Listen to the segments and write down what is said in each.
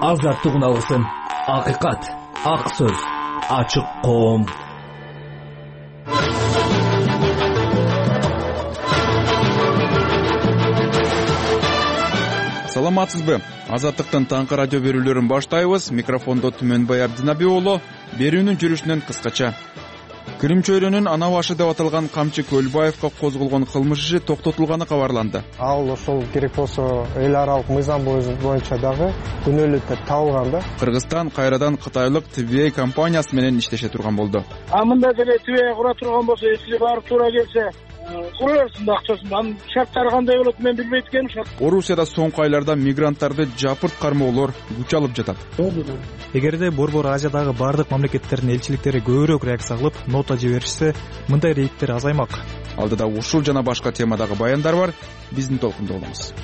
азаттыгын алсын. Акыйкат, ак сөз, ачык коом. Саламатсызбы? Азаттыктын таңкы радио берүүлөрүн баштайбыз. Микрофондо Түмөнбай Абдинаби уулу. Берүүнүн жүрүшүнөн кыскача. Крим чөйрөнүн ана башы деп аталган Камчы Көлбаевга козголгон кылмыш иши токтотулганы кабарланды. Ал ошол керек болсо эл аралык мыйзам боюнча дагы күнөөлүү табылган да. Кыргызстан кайрадан кытайлык TBA компаниясы менен иштеше турган болду. Мында деле TBA кура турган болсо, эсили барып туура келсе, кура берсин да акчасын. Анын шарттары кандай болот мен билбейт экенмин. Орусияда соңку айларда мигранттарды жапырт кармоолор күч алып жатат. Эгерде Борбор Азиядагы бардык мамлекеттердин элчиликтери көбүрөөк реакция кылып, нота жиберишсе, мындай рейдтер азаймак. Алдыда ушул жана башка темадагы баяндар бар. Биздин толкунда болуңуз.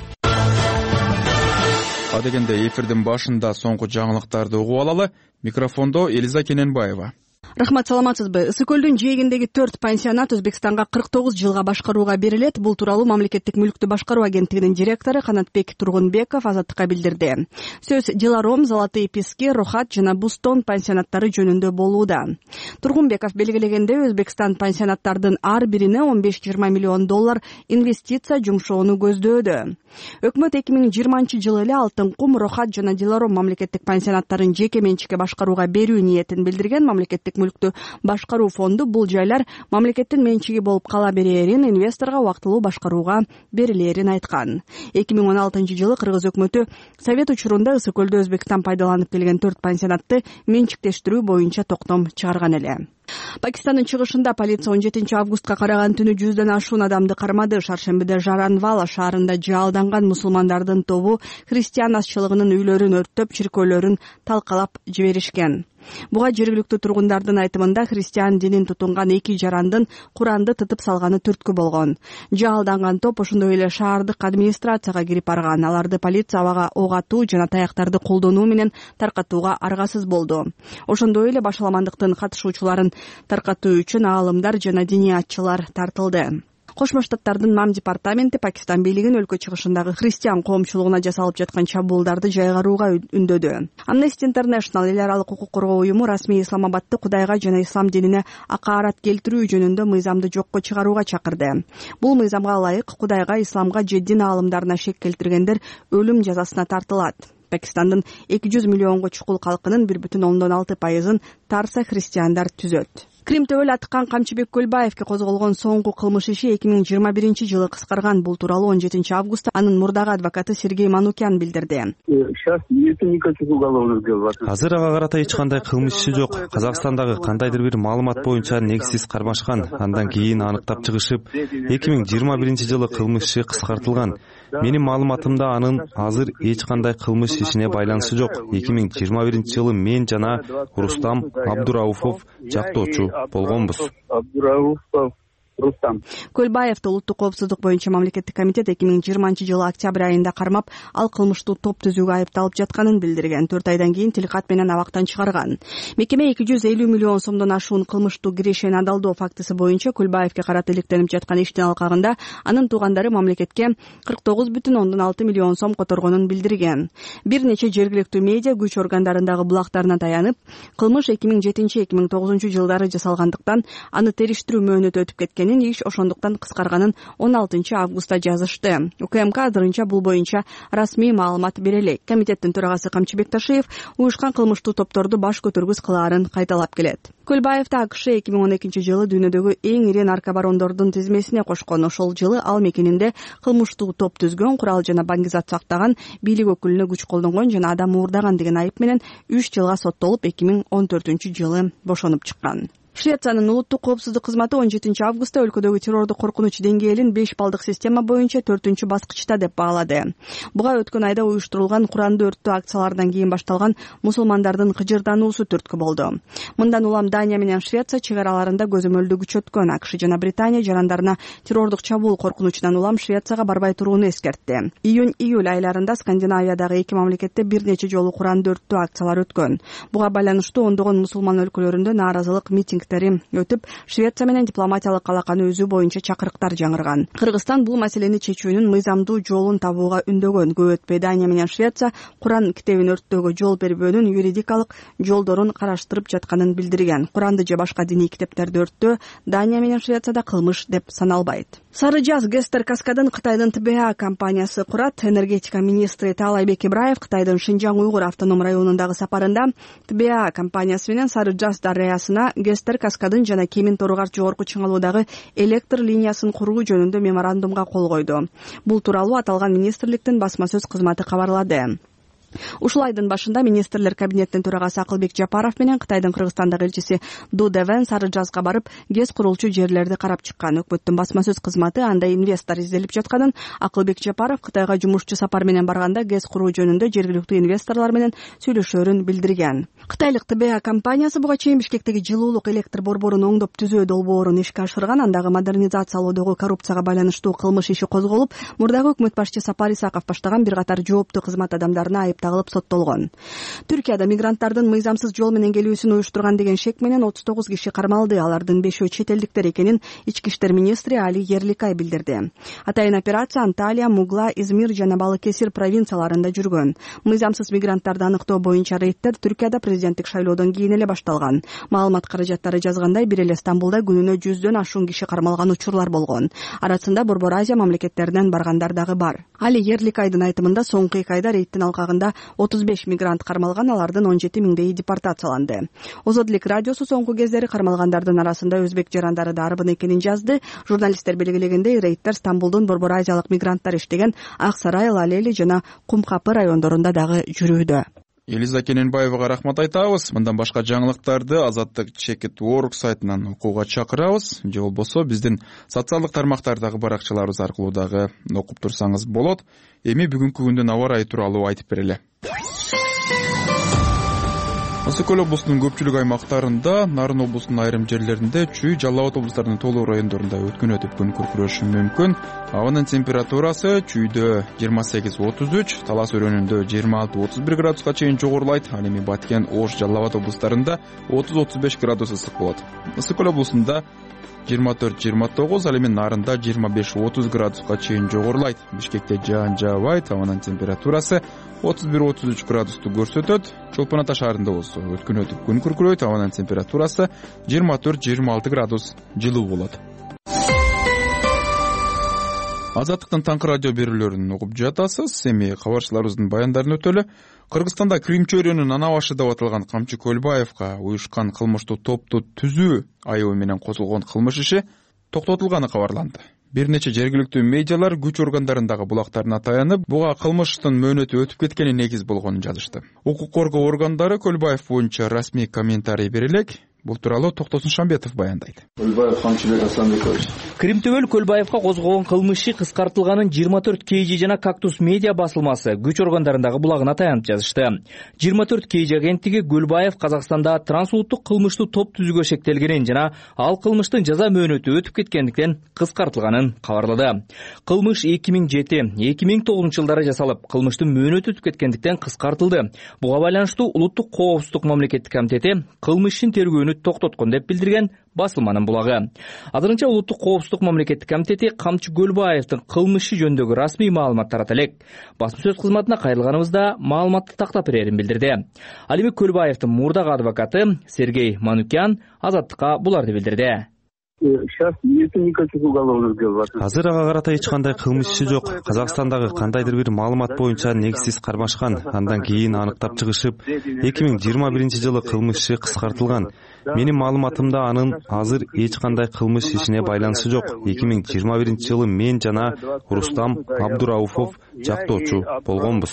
Адегенде эфирдин башында соңку жаңылыктарды угуп алалы. Микрофондо Элиза Кененбаева. Рахмат, саламатсызбы? Ысык көлдүн жээгиндеги 4 пансионат Өзбекстанга 49 жылга башкарууга берилет. Бул тууралуу мамлекеттик мүлктү башкаруу агенттигинин директору Канатбек Тургунбеков Азаттыкка билдирди. Сөз Диларом, Золотые пески, Рохат жана Бустон пансионаттары жөнүндө болууда. Тургунбеков белгилегенде, Өзбекстан пансионаттардын ар бирине 15-20 миллион доллар инвестиция жумшоону көздөөдө. Өкмөт 2020 жылы эле Алтын кум, Рохат жана Диларом мамлекеттик пансионаттарын жеке менчикке башкарууга берүү ниетин билдирген. Мамлекеттик мүлктү башкаруу фонду бул жайлар мамлекеттин менчиги болуп кала берээрин, инвесторго убактылуу башкарууга берилээрин айткан. 2016 жылы Кыргыз өкмөтү Совет учурунда Ысык көлдө Өзбекстан пайдаланып келген 4 пансионатты менчиктештирүү боюнча токтом чыгарган эле. Пакистандын чыгышында полиция 17 августка караган түнү 100дөн ашуун адамды кармады. Шаршембиде Жаранвала шаарында жаалданган мусулмандардын тобу христиан азчылыгынын үйлөрүн өрттөп, чиркөөлөрүн талкалап жиберишкен. Буга жергиликтүү тургундардын айтымында христиан динин тутунган 2 жарандын Куранды тытып салганы түрткү болгон. Жаалданган топ ошондой эле шаардык администрацияга кирип барган. Аларды полиция абага ок атуу жана таяктарды колдонуу менен таркатууга аргасыз болду. Ошондой эле башаламандыктын катышуучуларын таркатуу үчүн аалымдар жана диниятчылар тартылды. Кошмо Штаттардын МАМ департаменти Пакистан бийлигин өлкө чыгышындагы христиан коомчулугуна жасалып жаткан чабуулдарды жайгарууга үндөдү. Amnesty International эл аралык укук коргоо уюму расмий Исламабадты Кудайга жана ислам динине акаарат келтирүү жөнүндө мыйзамды жокко чыгарууга чакырды. Бул мыйзамга ылайык Кудайга, исламга же дин аалымдарына шек келтиргендер өлүм жазасына тартылат. Пакистандын 200 миллионго чукул калкынын 1,6%-ын тарса христиандар түзөт. Крим төбөл аткан Камчыбек Көлбаевге козголгон соңку кылмыш иши 2021 жылы кыскарган. Бул тууралуу 17 августта анын мурдагы адвокаты Сергей Манукян билдирди. Азыр ага карата эч кандай кылмыш иши жок. Казакстандагы кандайдыр бир маалымат боюнча негизсиз кармашкан. Андан кийин аныктап чыгышып, 2021 жылы кылмыш иши кыскартылган. Менин маалыматымда анын азыр эч кандай кылмыш ишине байланышы жок. 2021 жылы мен жана Рустам Абдурауфов жактоочу болгонбуз. Көлбаевди улуттук коопсуздук боюнча мамлекеттик комитет 2020 жылы октябрь айында кармап, ал кылмыштуу топ түзүүгө айыпталып жатканын билдирген. 4 айдан кийин тилкат менен абактан чыгарган. Мекеме 250 миллион сомдон ашуун кылмыштуу кирешени адалдоо фактысы боюнча Көлбаевге карата иликтенип жаткан иштин алкагында анын туугандары мамлекетке 49,6 миллион сом которгонун билдирген. Бир нече жергиликтүү медиа күч органдарындагы булактарына таянып, кылмыш 2007-2009 жылдары жасалгандыктан аны териштирүү мөөнөтү өтүп кеткен. Иш ошондуктан кыскарганын 16 августта жазышты. УКМК азырынча бул боюнча расмий маалымат бере элек. Комитеттин төрагасы Камчыбек Ташиев уюшкан кылмыштуу топторду баш көтөргүс кылаарын кайталап келет. Көлбаевди АКШ 2012 жылы дүйнөдөгү эң ири наркобарондордун тизмесине кошкон. Ошол жылы ал мекенинде кылмыштуу топ түзгөн, курал жана баңгизат сактаган, бийлик өкүлүнө күч колдонгон жана адам уурдаган деген айып менен 3 жылга соттолуп 2014 жылы бошонуп чыккан. Швециянын улуттук коопсуздук кызматы 17 августта өлкөдөгү террордук коркунуч деңгээлин 5 балдык система боюнча 4-баскычта деп баалады. Буга өткөн айда уюштурулган Куранды өрттөө акциялардан кийин башталган мусулмандардын кыжырдануусу түрткү болду. Мындан улам Дания менен Швеция чек араларында көзөмөлдү күчөткөн. АКШ жана Британия жарандарына террордук чабуул коркунучунан улам Швецияга барбай турууну эскертти. Июнь-июль айларында Скандинавиядагы 2 мамлекетте бир нече жолу Куранды өрттөө акциялар өткөн. Буга байланыштуу ондогон мусулман өлкөлөрүндө нааразылык митинг митингдери өтүп, Швеция менен дипломатиялык алаканы үзүү боюнча чакырыктар жаңырган. Кыргызстан бул маселени чечүүнүн мыйзамдуу жолун табууга үндөгөн. Көп өтпөй Дания менен Швеция Куран китебин өрттөөгө жол бербөөнүн юридикалык жолдорун караштырып жатканын билдирген. Куранды же башка диний китептерди өрттөө Дания менен Швецияда кылмыш деп саналбайт. Сары Жаз Гестер Каскадын Кытайдын ТБА компаниясы курат. Энергетика министри Таалайбек Ибраев Кытайдын Шинжаң Уйгур автоном районундагы сапарында ТБА компаниясы менен Сары Жаз дарыясына Гестер Каскадын жана Кемин Торугар жогорку чыңалуудагы электр линиясын куруу жөнүндө меморандумга кол койду. Бул тууралуу аталган министрликтин басма сөз кызматы кабарлады. Ушул айдын башында министрлер кабинетинин төрагасы Акылбек Жапаров менен Кытайдын Кыргызстандагы элчиси Ду Девен Сары Жазга барып, гез курулчу жерлерди карап чыккан. Өкмөттүн басма сөз кызматы анда инвестор изделип жатканын, Акылбек Жапаров Кытайга жумушчу сапар менен барганда гез куруу жөнүндө жергиликтүү инвесторлор менен сүйлөшөөрүн билдирген. Кытайлык ТБА компаниясы буга чейин Бишкектеги жылуулук электр борборун оңдоп түзөө долбоорун ишке ашырган. Андагы модернизациялоодогу коррупцияга байланыштуу кылмыш иши козголуп, мурдагы өкмөт башчы Сапар Исаков баштаган бир катар жооптуу кызмат адамдарына тагылып соттолгон. Түркияда мигранттардын мыйзамсыз жол менен келүүсүн уюштурган деген шек менен 39 киши кармалды. Алардын 5-өө чет элдиктер экенин Ички иштер министри Али Ерликай билдирди. Атайын операция Анталия, Мугла, Измир жана Балыкесир провинцияларында жүргөн. Мыйзамсыз мигранттарды аныктоо боюнча рейдтер Түркияда президенттик шайлоодон кийин эле башталган. Маалымат каражаттары жазгандай, бир эле Стамбулда күнүнө 100дөн ашуун киши кармалган учурлар болгон. Арасында Борбор Азия мамлекеттеринен баргандар дагы бар. Али Ерликайдын айтымында соңку 2 айда рейдтин алкагында 35 мигрант кармалган, алардын 17 миңдейи депортацияланды. Озодилик радиосу соңку кездери кармалгандардын арасында өзбек жарандары да арбын экенин жазды. Журналисттер белгилегендей, рейдтер Стамбулдун Борбор Азиялык мигранттар иштеген Ак Сарай, Лалели жана Кумкапы райондорунда дагы жүрүүдө. Элиза Кененбаевага рахмат айтабыз. Мындан башка жаңылыктарды Азаттык Чекит.org сайтынан окууга чакырабыз. Же болбосо биздин социалдык тармактардагы баракчаларыбыз аркылуу дагы окуп турсаңыз болот. Эми бүгүнкү күндүн аба ырайы тууралуу айтып берели. Ысык көл облусунун көпчүлүк аймактарында, Нарын облусунун айрым жерлеринде, Чүй, Жалал Абад облустарынын толук райондорунда өткүнөтүп күн күркүрөшү мүмкүн. Абанын температурасы Чүйдө 28-33, Талас өрөөнүндө 26-31 градуска чейин жогорулайт. Ал эми Баткен, Ош, Жалал Абад облустарында 30-35 градус ысык болот. Ысык көл облусунда 24-29, ал эми Нарында 25-30 градуска чейин жогорулайт. Бишкекте жаан жаабайт, абанын температурасы 31-33 градусту көрсөтөт. Чолпон Ата шаарында болсо өткүнөтүп күн күркүрөйт, абанын температурасы 24-26 градус жылуу болот. Азаттыктын таңкы радио берүүлөрүн угуп жатасыз. Эми кабарчыларыбыздын баяндарын өтөлү. Кыргызстанда Крим чөйрөнүн ана башы деп аталган Камчы Көлбаевка уюшкан кылмыштуу топту түзүү айыбы менен козголгон кылмыш иши токтотулганы кабарланды. Бир нече жергиликтүү медиалар күч органдарындагы булактарына таянып, буга кылмыштын мөөнөтү өтүп кеткени негиз болгонун жазышты. Укук коргоо органдары Көлбаев боюнча расмий комментарий бере элек. Бул тууралуу Токтосун Шамбетов баяндайт. Көлбаев Камчыбек Асанбекович. Кримтөбөл Көлбаевка козголгон кылмыш кыскартылганын 24 KG жана Кактус медиа басылмасы күч органдарындагы булагына таянып жазышты. 24 KG агенттиги Көлбаев Казакстанда трансулуттук кылмыштуу топ түзүүгө шектелгенин жана ал кылмыштын жаза мөөнөтү өтүп кеткендиктен кыскартылганын кабарлады. Кылмыш 2007-2009 жылдары жасалып, кылмыштын мөөнөтү өтүп кеткендиктен кыскартылды. Буга байланыштуу Улуттук коопсуздук мамлекеттик комитети кылмыштын тергөөнү токтоткон деп билдирген басылманын булагы. Азырынча Улуттук коопсуздук мамлекеттик комитети Камчы Көлбаевдин кылмышы жөнүндөгү расмий маалымат тарата элек. Басма сөз кызматына кайрылганыбызда маалыматты тактап берерин билдирди. Ал эми Көлбаевдин мурдагы адвокаты Сергей Манукян Азаттыкка буларды билдирди. Азыр ага карата эч кандай кылмыш иши жок. Казакстандагы кандайдыр бир маалымат боюнча негизсиз кармашкан. Андан кийин аныктап чыгышып, 2021-жылы кылмыш иши кыскартылган. Менин маалыматымда анын азыр эч кандай кылмыш ишине байланышы жок. 2021-жылы мен жана Рустам Абдурауфов жактоочу болгонбуз.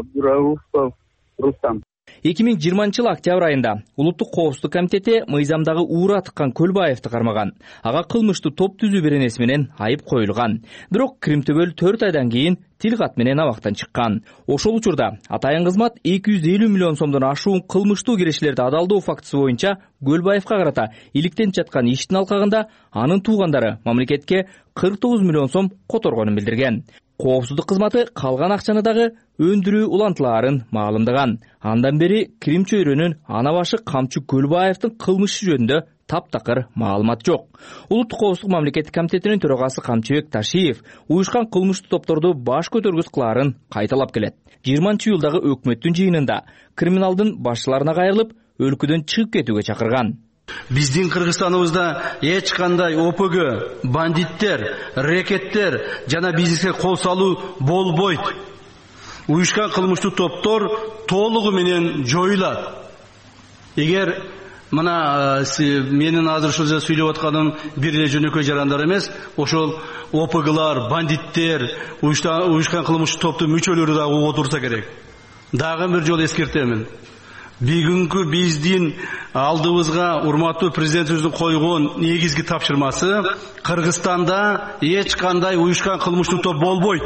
2020 октябрь айында Улуттук коопсуздук комитети мыйзамдагы уура тыккан Көлбаевди кармаган. Ага кылмыштуу топ түзүү беренеси менен айып коюлган. Бирок Кримтөбөл 4 айдан кийин тил кат менен абактан чыккан. Ошол учурда атайын кызмат 250 миллион сомдон ашуун кылмыштуу кирешилерди адалдоо фактысы боюнча Көлбаевка карата иликтенип жаткан иштин алкагында анын туугандары мамлекетке 49 миллион сом которгонун билдирген. Коопсуздук кызматы калган акчаны дагы өндүрүү улантылаарын маалымдаган. Андан бери Крим чөйрөнүн ана башы Камчы Көлбаевдин кылмышы жөнүндө таптакыр маалымат жок. Улуттук коопсуздук мамлекеттик комитетинин төрагасы Камчыбек Ташиев уюшкан кылмыштуу топторду баш көтөргүс кылаарын кайталап келет. 20-июлдагы өкмөттүн жыйынында криминалдын башчыларына кайрылып, өлкөдөн чыгып кетүүгө чакырган. Биздин Кыргызстаныбызда эч кандай ОПГ, бандиттер, рекеттер жана бизнеске кол салуу болбойт. Уюшкан кылмыштуу топтор толугу менен жоюлат. Эгер мына менин азыр ушул жерде сүйлөп атканым бир эле жөнөкөй жарандар эмес, ошол ОПГлар, бандиттер, уюшкан кылмыштуу топтун мүчөлөрү дагы угуп отурса керек. Дагы бир жолу эскертемин. Бүгүнкү биздин алдыбызга урматтуу президентибиздин койгон негизги тапшырмасы Кыргызстанда эч кандай уюшкан кылмыштуу топ болбойт.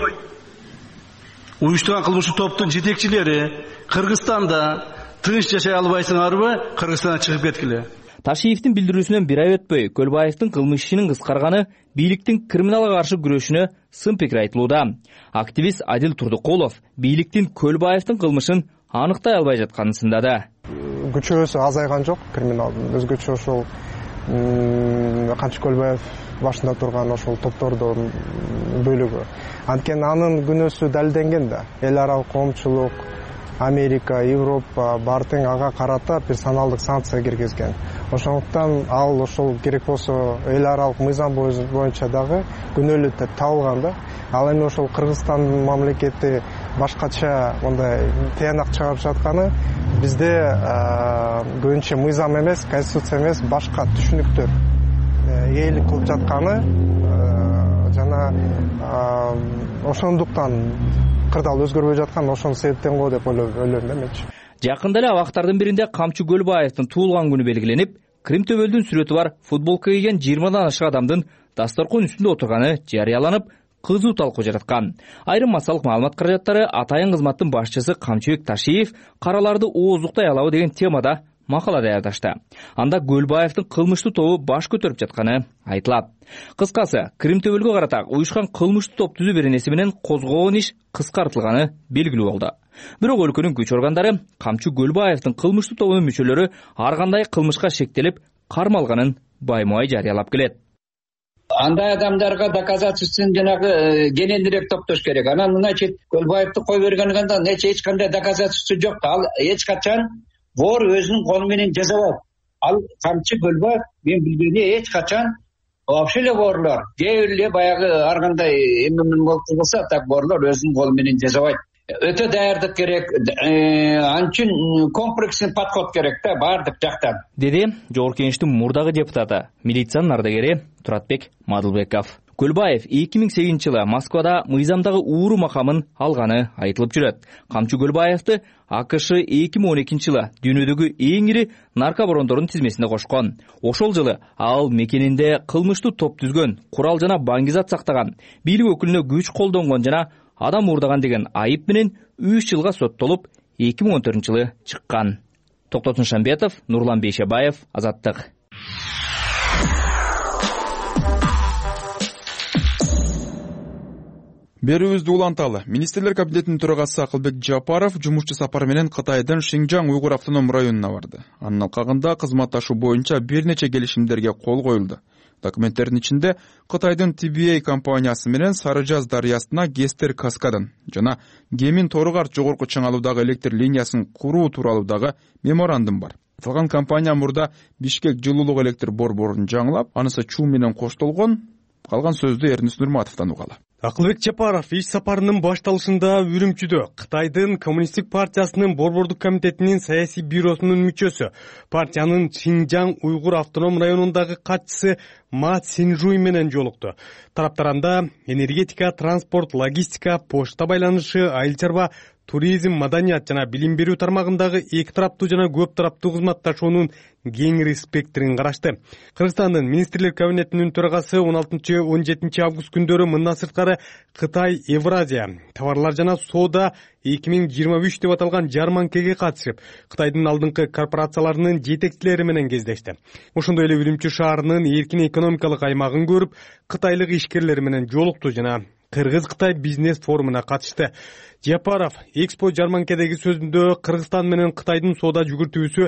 Уюштурган кылмыштуу топтун жетекчилери Кыргызстанда тынч жашай албайсыңарбы, Кыргызстандан чыгып кеткиле. Ташиевдин билдирүүсүнөн бир ай өтпөй, Көлбаевдин кылмыш ишинин кыскарганы бийликтин криминалга каршы күрөшүнө сын пикир айтылууда. Активист Адил Турдукулов бийликтин Көлбаевдин кылмышын аныктай албай жатканын сындады. Күчөөсү азайган жок криминалдын. Өзгөчө ошол Камчы Көлбаев башында турган ошол топтордун бөлүгү. Анткени анын күнөөсү далилденген да. Эл аралык коомчулук, Америка, Европа баары ага карата персоналдык санкция киргизген. Ошондуктан ал ошол керек болсо эл аралык мыйзам боюнча дагы күнөөлүү деп табылган да. Ал эми ошол Кыргызстандын мамлекети башкача мындай тыянак чыгарып жатканы бизде көбүнчө мыйзам эмес, конституция эмес, башка түшүнүктөр ээлик кылып жатканы жана ошондуктан кырдаал өзгөрбөй жаткан ошонун себептен го деп ойлойм да менчи. Жакында эле абактардын биринде Камчы Көлбаевдин туулган күнү белгиленип, Крим төбөлдүн сүрөтү бар футболка кийген 20дан ашык адамдын дасторкон үстүндө отурганы жарыяланып, кызуу талкуу жараткан. Айрым массалык маалымат каражаттары атайын кызматтын башчысы Камчыбек Ташиев караларды ооздуктай алабы деген темада макала даярдашты. Анда Көлбаевдин кылмыштуу тобу баш көтөрүп жатканы айтылат. Кыскасы, Крим төбөлгө карата уюшкан кылмыштуу топ түзүү беренеси менен козгогон иш кыскартылганы белгилүү болду. Бирок өлкөнүн күч органдары Камчы Көлбаевдин кылмыштуу тобунун мүчөлөрү ар кандай кылмышка шектелип, кармалганын байма-бай жарыялап келет. Андай адамдарга доказательствосын жанагы кененирээк топтош керек. Анан значит Көлбаевди кой бергенде эч кандай доказательство жок. Ал эч качан вор өзүнүн колу менен жасабайт. Ал Камчы Көлбаев мен билгени эч качан вообще эле ворлор, кээ бир эле баягы ар кандай эмнемен кылса, так ворлор өзүнүн колу менен жасабайт. Өтө даярдык керек, анчын комплексный подход керек да баардык жактан. Деди Жогорку Кеңештин мурдагы депутаты, милициянын ардагери Туратбек Мадылбеков. Көлбаев 2008-жылы Москвада мыйзамдагы ууру макамын алганы айтылып жүрөт. Камчы Көлбаевди АКШ 2012-жылы дүйнөдөгү эң ири наркобарондордун тизмесине кошкон. Ошол жылы ал мекенинде кылмыштуу топ түзгөн, курал жана баңгизат сактаган, бийлик өкүлүнө күч колдонгон жана адам уурдаган деген айып менен 3 жылга соттолуп 2014-жылы чыккан. Токтотун Шамбетов, Нурлан Бейшебаев, Азаттык. Берүүбүздү уланталы. Министрлер кабинетинин төрагасы Акылбек Жапаров жумушчу сапар менен Кытайдын Шинжаң уйгур автоном районуна барды. Анын алкагында кызматташуу боюнча бир нече келишимдерге кол коюлду. Документтердин ичинде Кытайдын TBA компаниясы менен Сары Жаз дарыясына Гестер каскадын жана Гемин Торугар жогорку чыңалуудагы электр линиясын куруу тууралуу дагы меморандум бар. Аталган компания мурда Бишкек жылуулук электр борборун жаңылап, анысы чуу менен коштолгон. Калган сөздү Эрнис Нурматовдон угалы. Акылбек Жапаров иш сапарынын башталышында Үрүмчүдө Кытайдын Коммунисттик партиясынын борбордук комитетинин саясий бюросунун мүчөсү, партиянын Шинжаң уйгур автоном районундагы катчысы Ма Синжуй менен жолукту. Тараптар анда энергетика, транспорт, логистика, почта байланышы, айыл чарба, туризм, маданият жана билим берүү тармагындагы эки тараптуу жана көп тараптуу кызматташуунун кеңири спектрин карашты. Кыргызстандын министрлер кабинетинин төрагасы 16-17 август күндөрү мындан сырткары Кытай Евразия товарлар жана соода 2023 деп аталган жарманкеге катышып, Кытайдын алдыңкы корпорацияларынын жетекчилери менен кездешти. Ошондой эле Үрүмчү шаарынын эркин экономикалык аймагын көрүп, кытайлык ишкерлер менен жолукту жана Кыргыз-Кытай бизнес форумуна катышты. Жапаров Экспо жарманкедеги сөзүндө Кыргызстан менен Кытайдын соода жүгүртүүсү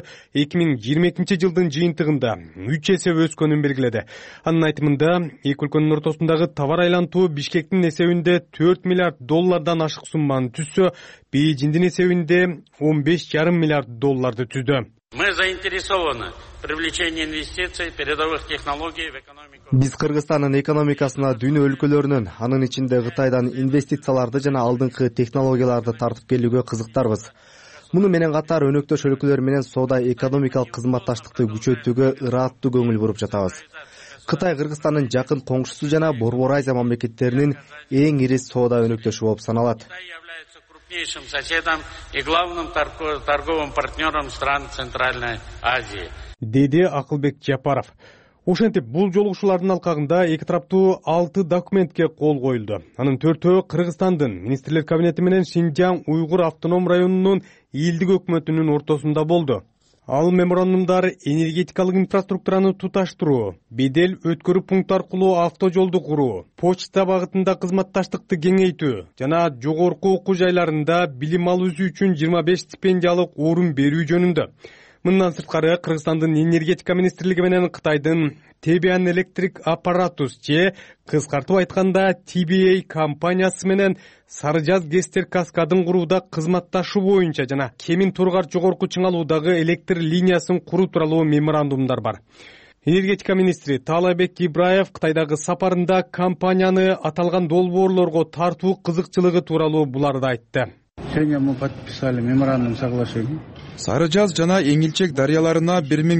2022 жылдын жыйынтыгында 3 эсе өскөнүн белгиледи. Анын айтымында, эки өлкөнүн ортосундагы товар айлантуу Бишкектин эсебинде $4 миллиард ашык сумманы түзсө, Бейжиңдин эсебинде $15,5 миллиард түздү. Мы заинтересованы в привлечении инвестиций, передовых технологий в экономику. Биз Кыргызстандын экономикасына дүйнө өлкөлөрүнүн, анын ичинде Кытайдан инвестицияларды жана алдыңкы технологияларды тартып келүүгө кызыктарбыз. Муну менен катар өнөктөш өлкөлөр менен соода экономикалык кызматташтыкты күчөтүүгө ырааттуу көңүл буруп жатабыз. Кытай Кыргызстандын жакын коңшусу жана Борбор Азия мамлекеттеринин эң ири соода өнөктөшү болуп саналат. Крупнейшим соседом и главным торговым партнером стран Центральной Азии. Деди Акылбек Жапаров. Ошентип, бул жолугушуулардын алкагында эки тараптуу 6 документке кол коюлду. Анын 4-өө Кыргызстандын министрлер кабинети менен Шинжаң Уйгур автоном районунун элдик өкмөтүнүн ортосунда болду. Ал меморандумдар энергетикалык инфраструктураны туташтыруу, бедел өткөрүү пункт аркылуу автожолду куруу, почта багытында кызматташтыкты кеңейтүү жана жогорку окуу жайларында билим алуусу үчүн 25 стипендиялык орун берүү жөнүндө. Мындан сырткары Кыргызстандын энергетика министрлиги менен Кытайдын Tebian Electric Apparatus же кыскартып айтканда TBA компаниясы менен Сарыжаз Гестер каскадын курууда кызматташуу боюнча жана Кемин Тургар жогорку чыңалуудагы электр линиясын куруу тууралуу меморандумдар бар. Энергетика министри Таалайбек Ибраев Кытайдагы сапарында компанияны аталган долбоорлорго тартуу кызыкчылыгы тууралуу буларды айтты. Сегодня мы подписали меморандум соглашения. Сарыжаз жана Эңилчек дарыяларына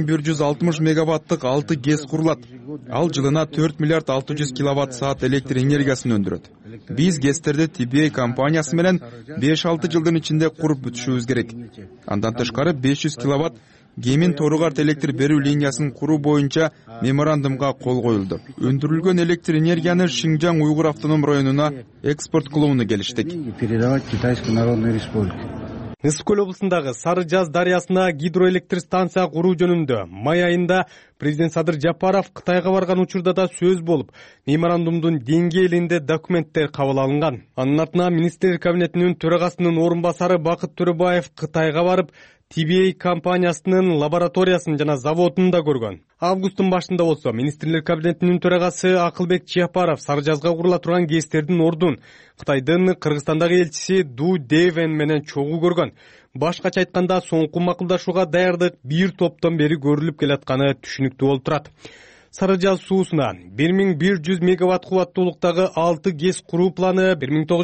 1160 мегаваттык 6 ГЭС курулат. Ал жылына 4 миллиард 600 киловатт саат электр энергиясын өндүрөт. Биз ГЭСтерди TBA компаниясы менен 5-6 жылдын ичинде куруп бүтүшүбүз керек. Андан тышкары 500 киловатт Кемин Торугарт электр берүү линиясын куруу боюнча меморандумга кол коюлду. Өндүрүлгөн электр энергияны Шинжаң Уйгур автоном районуна экспорт кылууну келиштик. Передавать Китайской Народной Республике. Ысык көл облусундагы Сарыжаз дарыясына гидроэлектр станция куруу жөнүндө май айында президент Садыр Жапаров Кытайга барган учурда да сөз болуп, меморандумдун деңгээлинде документтер кабыл алынган. Анын артынан министрлер кабинетинин төрагасынын орун басары Бакыт Төрөбаев Кытайга барып, TBA компаниясынын лабораториясын жана заводун да көргөн. Августтун башында болсо министрлер кабинетинин төрагасы Акылбек Жапаров Сарыжазга курула турган ГЭСтердин ордун Кытайдын Кыргызстандагы элчиси Ду Девен менен чогуу көргөн. Башкача айтканда, соңку макулдашууга даярдык бир топтон бери көрүлүп келатканы түшүнүктүү болуп турат. Сарыжаз суусуна 1100 мегаватт кубаттуулуктагы 6 ГЭС куруу планы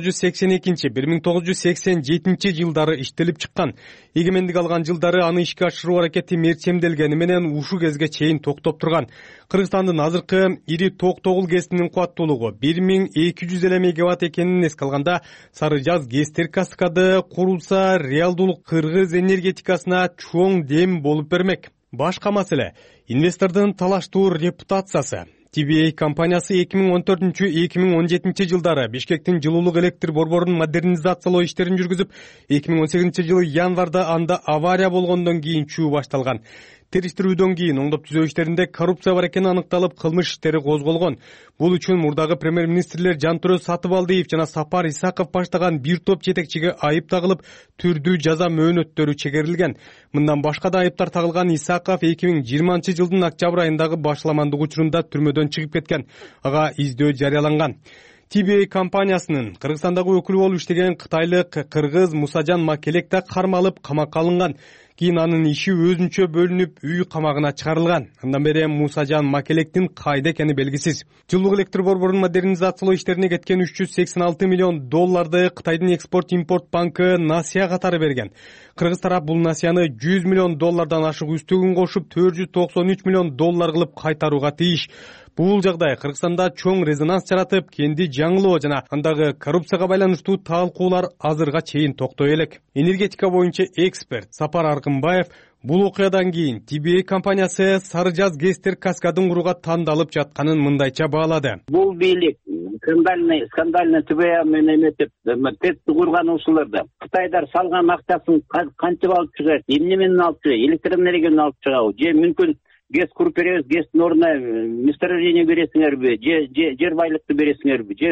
1982-1987 жылдары иштелип чыккан. Эгемендик алган жылдары аны ишке ашыруу аракети мерчемделгени менен ушу кезге чейин токтоп турган. Кыргызстандын азыркы ири токтогул ГЭСинин кубаттуулугу 1200 мегаватт экенин эске алганда, Сарыжаз ГЭСтер каскады курулса реалдуулук кыргыз энергетикасына чоң дем болуп бермек. Башка маселе инвестордун талаштуу репутациясы. TBA компаниясы 2014-2017 жылдары Бишкектин жылуулук электр борборун модернизациялоо иштерин жүргүзүп, 2018 жылы январда анда авария болгондон кийин чуу башталган. Териштирүүдөн кийин оңдоп түзөө иштеринде коррупция бар экени аныкталып, кылмыш иштери козголгон. Бул үчүн мурдагы премьер-министрлер Жантөрө Сатыбалдиев жана Сапар Исаков баштаган бир топ жетекчиге айып тагылып, түрдүү жаза мөөнөттөрү чегерилген. Мындан башка да айыптар тагылган Исаков 2020 жылдын октябрь айындагы башламандык учурунда түрмөдөн чыгып кеткен. Ага издөө жарыяланган. TBA компаниясынын Кыргызстандагы өкүлү болуп иштеген кытайлык кыргыз Мусажан Макелек да кармалып, камакка алынган. Кийин анын иши өзүнчө бөлүнүп, үй камагына чыгарылган. Андан бери Мусажан Макелектин кайда экени белгисиз. Жылуулук электр борборун модернизациялоо иштерине кеткен $386 миллион Кытайдын экспорт-импорт банкы насыя катары берген. Кыргыз тарап бул насыяны $100 миллион ашык үстөгүн кошуп, $493 миллион кылып кайтарууга тийиш. Бул жагдай Кыргызстанда чоң резонанс жаратып, кенди жаңылоо жана андагы коррупцияга байланыштуу талкуулар азырга чейин токтой элек. Энергетика боюнча эксперт Сапар Аркынбаев бул окуядан кийин TBA компаниясы Сарыжаз ГЭСтер каскадын курууга тандалып жатканын мындайча баалады. Бул бийлик скандальный TBA менен этип курган ушуларды Кытайдар салган акчасын кантип алып чыгат, эмне менен алып чыгат, электр энергияны алып чыгабы же мүмкүн ГЭС куруп беребиз, ГЭСтин ордуна месторождение бересиңерби, жер байлыкты бересиңерби, же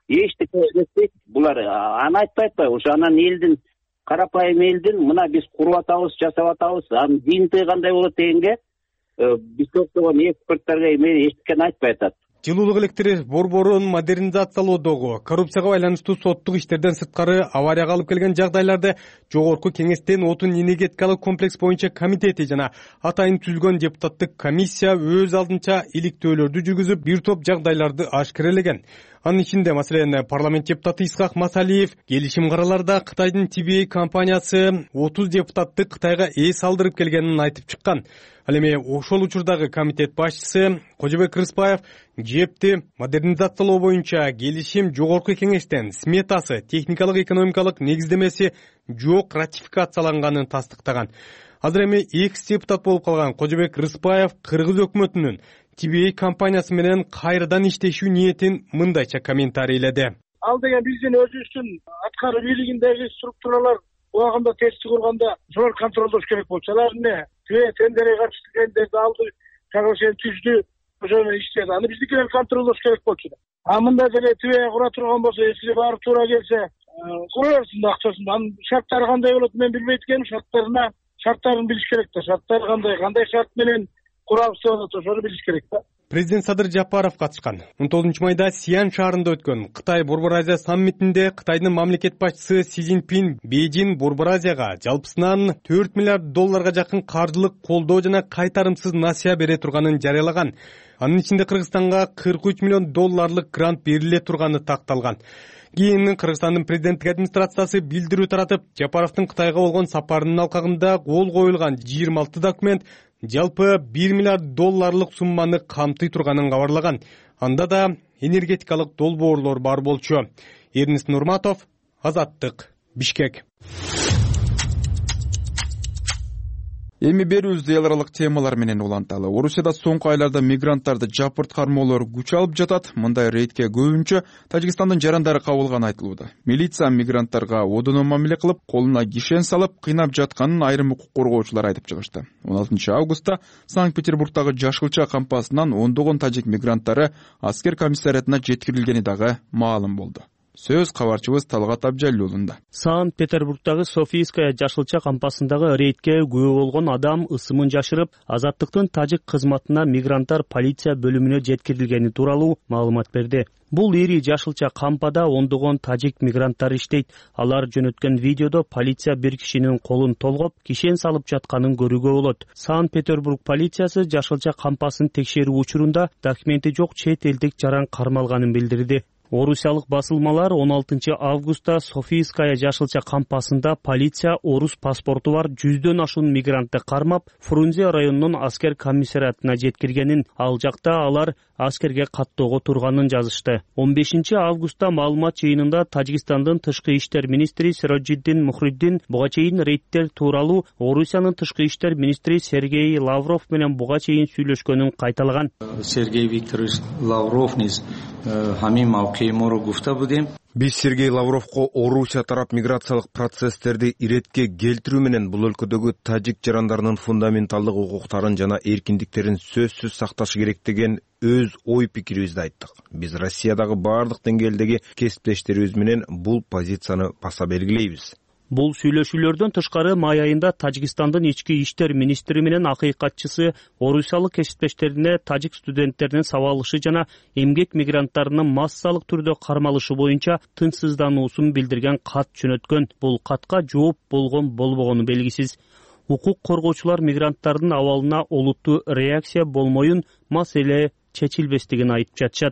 эчтеке эметпейт булар. Аны айтпайт атпайбы? Ошо анан элдин, карапайым элдин мына биз куруп атабыз, жасап атабыз, анын жыйынтыгы кандай болот дегенге биз токтогон эксперттерге эчтекени айтпай атат. Жылуулук электр борборун модернизациялоодогу коррупцияга байланыштуу соттук иштерден сырткары аварияга алып келген жагдайларды жогорку кеңештен отун энергетикалык комплекс боюнча комитети жана атайын түзүлгөн депутаттык комиссия өз алдынча иликтөөлөрдү жүргүзүп бир топ жагдайларды ашкерелеген. Анын ичинде маселен парламент депутаты Исхак Масалиев келишим караларда Кытайдын TBA компаниясы 30 депутатты Кытайга эс алдырып келгенин айтып чыккан. Ал эми ошол учурдагы комитет башчысы Кожобек Рыспаев жепти модернизациялоо боюнча келишим жогорку кеңештен сметасы, техникалык экономикалык негиздемеси жок ратификацияланганын тастыктаган. Азыр эми экс депутат болуп калган Кожобек Рыспаев Кыргыз өкмөтүнүн TBA компаниясы менен кайрадан иштешүү ниетин мындайча комментарийледи. Ал деген биздин өзүбүздүн аткаруу бийлигиндеги структуралар убагында тесттик кылганда зор контролдош керек болчу. Алар эмне? Тендерге каршы тендерди алды, соглашение түздү, ошону иштеди. Аны биздикилер контролдош керек болчу. А мында деле ТБА кура турган болсо, эсиге барып туура келсе, кура берсин да акчасын. Анын шарттары кандай болот мен билбейт экенмин. Шарттарын билиш керек да. Шарттары кандай шарт менен курабыз деп атат, ошону билиш керек да. Президент Садыр Жапаров катышкан. 19 майда Сиан шаарында өткөн Кытай Борбор Азия саммитинде Кытайдын мамлекет башчысы Си Цзиньпин Бейжин Борбор Азияга жалпысынан $4 миллиард жакын каржылык колдоо жана кайтарымсыз насыя бере турганын жарыялаган. Анын ичинде Кыргызстанга $43 миллион грант бериле турганы такталган. Кийин Кыргызстандын президенттик администрациясы билдирүү таратып, Жапаровдун Кытайга болгон сапарынын алкагында кол коюлган 26 документ жалпы $1 миллиард сумманы камтый турганын кабарлаган. Анда да энергетикалык долбоорлор бар болчу. Эрнест Нурматов, Азаттык, Бишкек. Эми берүүбүздү эл аралык темалар менен уланталы. Орусияда соңку айларда мигранттарды жапырт кармоолор күч алып жатат. Мындай рейдке көбүнчө Тажикстандын жарандары кабылганы айтылууда. Милиция мигранттарга одоно мамиле кылып, колуна кишен салып, кыйнап жатканын айрым укук коргоочулар айтып чыгышты. 16 августта Санкт-Петербургдагы Жашылча кампасынан ондогон тажик мигранттары аскер комиссариатына жеткирилгени дагы маалым болду. Сөз кабарчыбыз Талгат Абжалилуулунда. Санкт-Петербургдагы Софийская Жашылча кампасындагы рейдке күбө болгон адам ысымын жашырып, Азаттыктын тажик кызматына мигранттар полиция бөлүмүнө жеткирилгени тууралуу маалымат берди. Бул ири Жашылча кампада ондогон тажик мигранттар иштейт. Алар жөнөткөн видеодо полиция бир кишинин колун толгоп, кишен салып жатканын көрүүгө болот. Санкт-Петербург полициясы Жашылча кампасын текшерүү учурунда документи жок чет элдик жаран кармалганын билдирди. Орусиялык басылмалар 16 августта Софийская Жашылча кампасында полиция орус паспорту бар 100дөн ашуун мигрантты кармап, Фрунзе районунун аскер комиссариатына жеткиргенин, ал жакта алар аскерге каттоого турганын жазышты. 15 августта маалымат жыйынында Тажикстандын тышкы иштер министри Сироджиддин Мухриддин буга чейин рейдтер тууралуу Орусиянын тышкы иштер министри Сергей Лавров менен буга чейин сүйлөшкөнүн кайталаган. Сергей Викторович Лавров хамим мавкеиморо гуфта будем. Биз Сергей Лавровго Орусия тарап миграциялык процесстерди иретке келтирүү менен бул өлкөдөгү тажик жарандарынын фундаменталдык укуктарын жана эркиндиктерин сөзсүз сакташы керек деген өз ой пикирибизди айттык. Биз Россиядагы бардык деңгээлдеги кесиптештерибиз менен бул позицияны баса белгилейбиз. Бул сүйлөшүүлөрдөн тышкары май айында Тажикстандын ички иштер министри менен акыйкатчысы орусиялык кесиптештерине тажик студенттеринин сабалышы жана эмгек мигранттарынын массалык түрдө кармалышы боюнча тынчсыздануусун билдирген кат жөнөткөн. Бул катка жооп болгон болбогону белгисиз. Укук коргоочулар мигранттардын абалына олуттуу реакция болмоюн, маселе чечилбестигин айтып жатышат.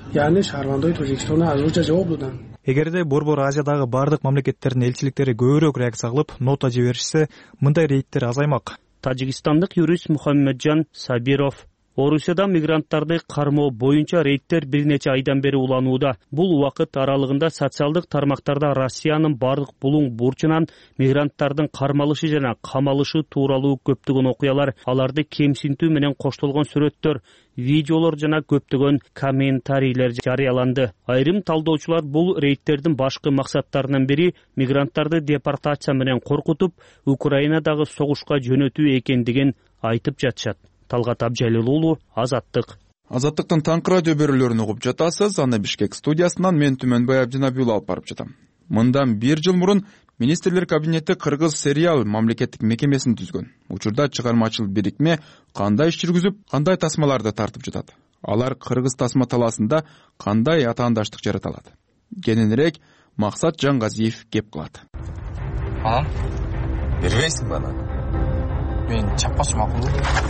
Эгерде Борбор Азиядагы бардык мамлекеттердин элчиликтери көбүрөөк реакция кылып, нота жиберишсе, мындай рейдтер азаймак. Тажикстандык юрист Мухаммеджан Сабиров: Орусияда мигранттарды кармоо боюнча рейдтер бир нече айдан бери уланууда. Бул убакыт аралыгында социалдык тармактарда Россиянын бардык булуң бурчунан мигранттардын кармалышы жана камалышы тууралуу көптөгөн окуялар, аларды кемсинтүү менен коштолгон сүрөттөр, видеолор жана көптөгөн комментарийлер жарыяланды. Айрым талдоочулар бул рейдтердин башкы максаттарынын бири мигранттарды депортация менен коркутуп, Украинадагы согушка жөнөтүү экендигин айтып жатышат. Талгат Абжалилуулу, Азаттык, Азаттыктын таңкы радио берүүлөрүн угуп жатасыз. Аны Бишкек студиясынан мен Түмөнбай Абдинабиулов алып барып жатам. Мындан 1 жыл мурун министрлер кабинети кыргыз сериал мамлекеттик мекемесин түзгөн. Учурда чыгармачыл бирикме кандай иш жүргүзүп, кандай тасмаларды тартып жатат? Алар кыргыз тасма талаасында кандай атаандаштык жарата алат? Кененирээк Максат Жангазиев кеп кылат. Бербейсиңби аны? Мен чапкачы макул.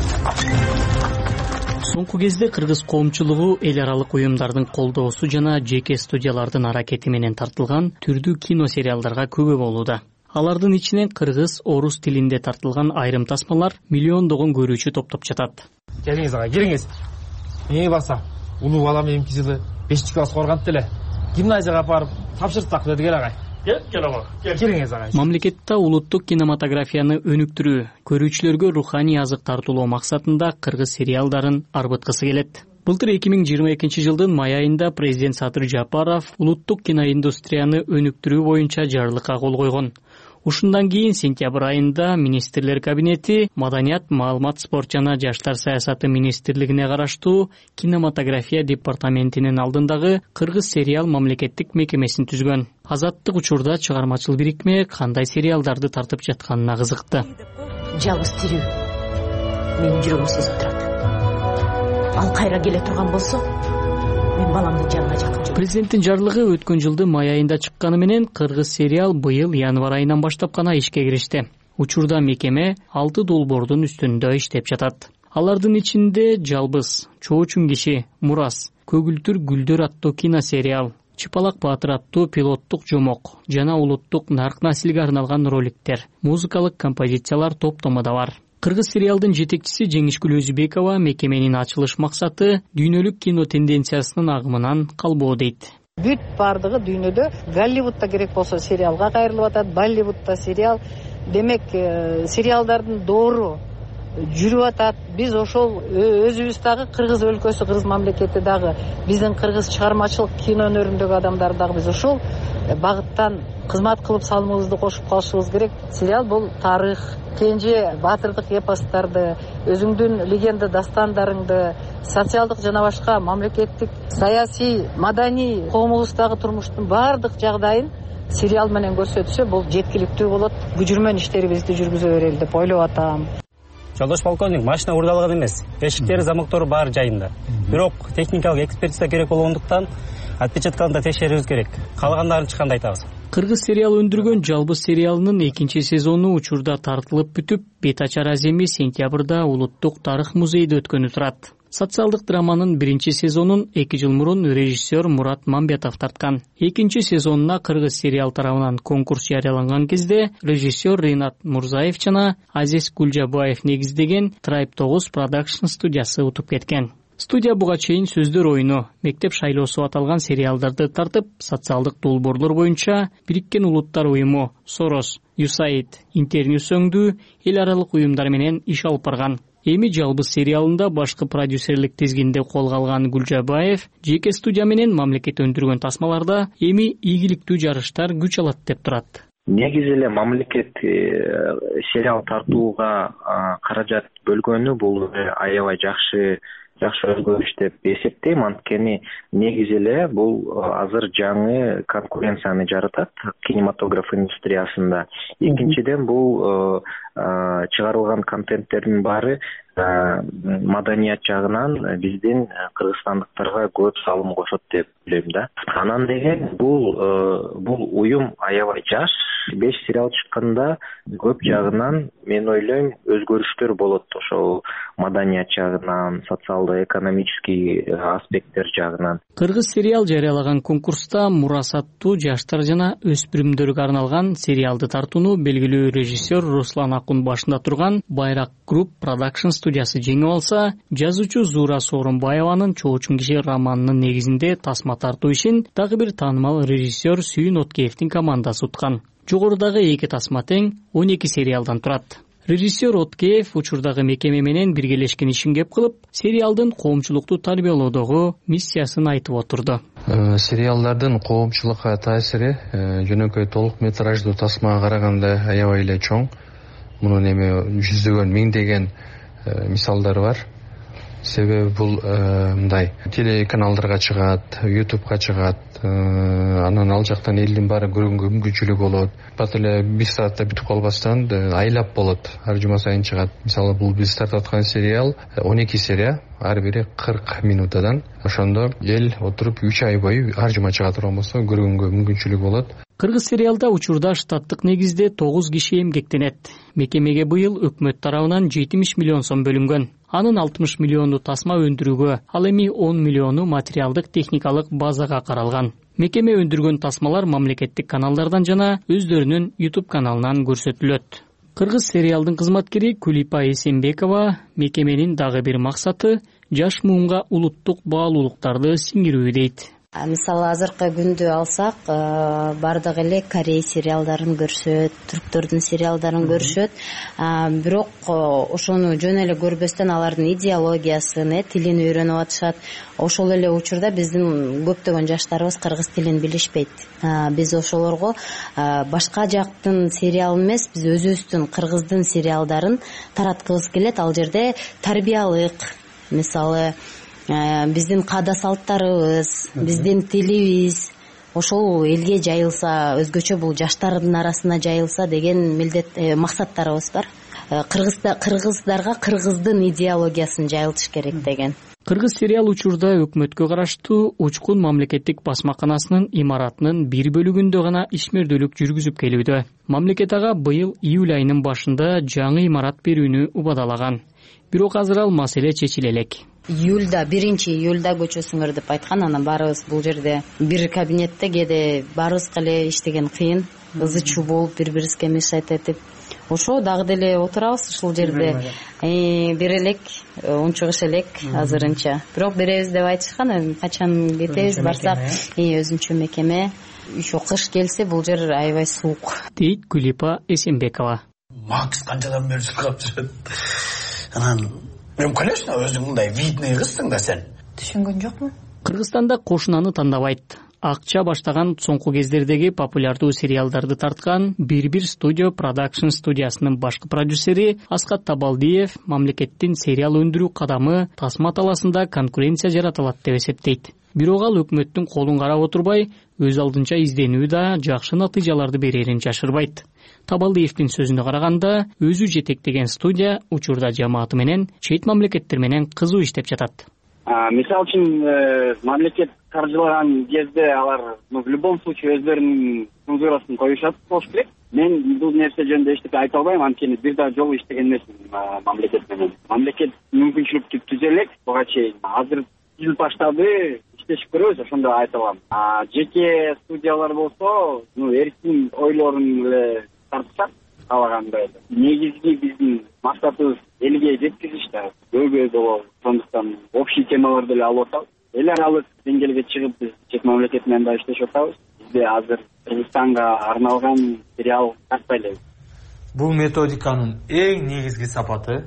Соңку кезде кыргыз коомчулугу эл аралык уюмдардын колдоосу жана жеке студиялардын аракети менен тартылган түрдүү кино сериалдарга күбө болууда. Алардын ичинен кыргыз, орус тилинде тартылган айрым тасмалар миллиондогон көрүүчү топтоп жатат. Келиңиз ага, келиңиз. Эми баса, улуу балам эмки жылы 5-класска барган эле. Гимназияга барып тапшыртсак деди кел агай. Келиңиз ага. Мамлекетте улуттук кинематографияны өнүктүрүү, көрүүчүлөргө руханий азык тартуулоо максатында кыргыз сериалдарын арбыткысы келет. Былтыр 2022 жылдын май айында президент Садыр Жапаров улуттук киноиндустрияны өнүктүрүү боюнча жарлыкка кол койгон. Ушундан кийин сентябрь айында министрлер кабинети Маданият, маалымат, спорт жана жаштар саясаты министрлигине караштуу кинематография департаментинин алдындагы кыргыз сериал мамлекеттик мекемесин түзгөн. Азаттык учурда чыгармачыл бирикме кандай сериалдарды тартып жатканына кызыкты. Жалгыз тирүү менин жүрөгүмдү сезип турат. Ал кайра келе турган болсо, мен баламдын жанына жакын жүрөм. Президенттин жарлыгы өткөн жылдын май айында чыкканы менен кыргыз сериал быйыл январь айынан баштап гана ишке киришти. Учурда мекеме 6 долбоордун үстүндө иштеп жатат. Алардын ичинде Жалбыз, Чоочун киши, Мурас, Көгүлтүр гүлдөр аттуу киносериал, Чыпалак Баатыр аттуу пилоттук жомок жана улуттук нарк наслиге арналган роликтер, музыкалык композициялар топтомодо бар. Кыргыз сериалдын жетекчиси Жеңишгүл Өзүбекова мекеменин ачылыш максаты дүйнөлүк кино тенденциясынын агымынан калбоо дейт. Бүт бардыгы дүйнөдө Голливудта керек болсо сериалга кайрылып атат, Болливудта сериал. Демек, сериалдардын доору жүрүп атат. Биз ошол өзүбүз дагы кыргыз өлкөсү, кыргыз мамлекети дагы, биздин кыргыз чыгармачылык кино өнөрүндөгү адамдар дагы биз ошол багыттан кызмат кылып салымыбызды кошуп калышыбыз керек. Сериал бул тарых, кенже баатырдык эпостарды, өзүңдүн легенда дастандарыңды, социалдык жана башка мамлекеттик, саясий, маданий коомубуздагы турмуштун баардык жагдайын сериал менен көрсөтсө, бул жеткиликтүү болот. Бүжүрмөн иштерибизди жүргүзө берели деп ойлоп атам. Жолдош полковник, машина урдалган эмес. Эшиктери, замоктору баары жайында. Бирок техникалык экспертиза керек болгондуктан отпечатканы да текшерүүбүз керек. Калгандарын чыкканда айтабыз. Кыргыз сериал өндүргөн Жалбыз сериалынын 2 сезону учурда тартылып бүтүп, бет ачар аземи сентябрда улуттук тарых музейде өткөнү турат. Социалдык драманын 1 сезонун 2 жыл мурун режиссер Мурат Мамбетов тарткан. 2 сезонуна кыргыз сериал тарабынан конкурс жарыяланган кезде режиссер Ринат Мурзаев жана Азиз Гулжабаев негиздеген Tribe 9 Production студиясы утуп кеткен. Студия буга чейин сөздөр оюну, мектеп шайлоосу аталган сериалдарды тартып, социалдык долбоорлор боюнча Бириккен Улуттар уюму, Сорос, USAID, Интерньюс өңдүү эл аралык уюмдар менен иш алып барган. Эми Жалбыз сериалында башкы продюсерлик тизгинде колго алган Гулжабаев жеке студия менен мамлекет өндүргөн тасмаларда эми ийгиликтүү жарыштар күч алат деп турат. Негизи эле мамлекет сериал тартууга каражат бөлгөнү бул аябай жакшы өзгөрүш деп эсептейм. Анткени негизи эле бул азыр жаңы конкуренцияны жаратат кинематограф индустриясында. Экинчиден бул чыгарылган контенттердин баары маданият жагынан биздин кыргызстандыктарга көп салым кошот деп билем да. Анан деген бул уюм аябай жаш, 5 сериал чыкканда көп жагынан мен ойлойм өзгөрүштөр болот ошол маданият жагынан, социалдо-экономический аспекттер жагынан. Кыргыз сериал жарыялаган конкурста Мурас аттуу жаштар жана өспүрүмдөргө арналган сериалды тартууну белгилүү режиссер Руслан Акун башында турган Байрак Group Production студиясы жеңип алса, жазуучу Зура Сооронбаеванын Чоочун киши романынын негизинде тасма тартуу ишин дагы бир таанымал режиссер Сүйүн Откеевдин командасы уткан. Жогорудагы 2 тасма тең 12 сериалдан турат. Режиссер Откеев учурдагы мекеме менен биргелешкен ишин кеп кылып, сериалдын коомчулукту тарбиялоодогу миссиясын айтып отурду. Сериалдардын коомчулукка таасири жөнөкөй толук метраждуу тасмага караганда аябай эле чоң. Мунун эми жүздөгөн, миңдеген мисалдары бар. себеби бул мындай телеканалдарга чыгат, ютубка чыгат, анан ал жактан элдин баары көргөнгө мүмкүнчүлүгү болот. Бат эле бир саатта бүтүп калбастан айлап болот, ар жума сайын чыгат. Мисалы бул биз тартып аткан сериал 12 серия, ар бири 40 минутадан. Ошондо эл отуруп 3 ай бою ар жума чыга турган болсо көргөнгө мүмкүнчүлүгү болот. Кыргыз сериалда учурда штаттык негизде 9 киши эмгектенет. Мекемеге быйыл өкмөт тарабынан 70 миллион сом бөлүнгөн. Анын 60 миллиону тасма өндүрүүгө, ал эми 10 миллиону материалдык техникалык базага каралган. Мекеме өндүргөн тасмалар мамлекеттик каналдардан жана өздөрүнүн YouTube каналынан көрсөтүлөт. Кыргыз сериалдын кызматкери Кулипа Эсенбекова мекеменин дагы бир максаты жаш муунга улуттук баалуулуктарды сиңирүү дейт. Мисалы азыркы күндү алсак, бардык эле Корей сериалдарын көрүшөт, түрктөрдүн сериалдарын көрүшөт. Бирок ошону жөн эле көрбөстөн алардын идеологиясын, тилин үйрөнүп атышат. Ошол эле учурда биздин көптөгөн жаштарыбыз кыргыз тилин билишпейт. Биз ошолорго башка жактын сериалын эмес, биз өзүбүздүн кыргыздын сериалдарын тараткыбыз келет. Ал жерде тарбиялык, мисалы биздин каада салттарыбыз, биздин тилибиз ошол элге жайылса, өзгөчө бул жаштардын арасына жайылса деген максаттарыбыз бар. Кыргыздарга кыргыздын идеологиясын жайылтыш керек деген. Кыргыз сериал учурда өкмөткө караштуу Учкун мамлекеттик басмаканасынын имаратынын бир бөлүгүндө гана ишмердүүлүк жүргүзүп келүүдө. Мамлекет ага быйыл июль айынын башында жаңы имарат берүүнү убадалаган. Бирок азыр ал маселе чечиле элек. Июльда, 1-июльда көчөсүңөр деп айткан, анан баарыбыз бул жерде бир кабинетте кээде баарыбызга эле иштеген кыйын, ызы-чуу болуп бири-бирибизге мешать этип, ошо дагы деле отурабыз ушул жерде. Бир элек, унчугуш элек азырынча. Бирок беребиз деп айтышкан, качан кетебиз, барсак, өзүнчө мекеме. Ошо кыш келсе бул жер аябай суук. Дейт Кулипа Эсенбекова. Макс канчадан бери чыгып жүрөт. Анан мен, конечно, өзүң мындай видный кызсың да сен. Түшүнгөн жокмун. Кыргызстанда кошунаны тандабайт. Акча баштаган соңку кездердеги популярдуу сериалдарды тарткан Бир студио продакшн студиясынын башкы продюсери Аскат Табалдиев мамлекеттин сериал өндүрүү кадамы тасма таласында конкуренция жаратылат деп эсептейт. Бирок ал өкмөттүн колун карап отурбай, өз алдынча изденүү да жакшы натыйжаларды берерин жашырбайт. Табалдиевдин сөзүнө караганда, өзү жетектеген студия учурда жамааты менен чет мамлекеттер менен кызуу иштеп жатат. Мисалы үчүн мамлекет каржылаган кезде алар в любом случае өздөрүнүн цензурасын коюшат болуш керек. Мен бул нерсе жөнүндө эчтеке айта албайм, анткени бир да жолу иштеген эмесмин мамлекет менен. Мамлекет мүмкүнчүлүктү түзө элек буга чейин. Азыр ил баштады, иштешип көрөбүз, ошондо айта алам. Жеке студиялар болсо, эркин ойлорун эле тартышат каалагандай. Негизги биздин максатыбыз элге жеткизиш да, көбү болобу. Сондуктан общий темаларды эле алып атабыз. Эл аралык деңгээлге чыгып биз чет мамлекет менен да иштешип атабыз. Бизде азыр Кыргызстанга арналган сериал тартпай элебиз. Бул методиканын эң негизги сапаты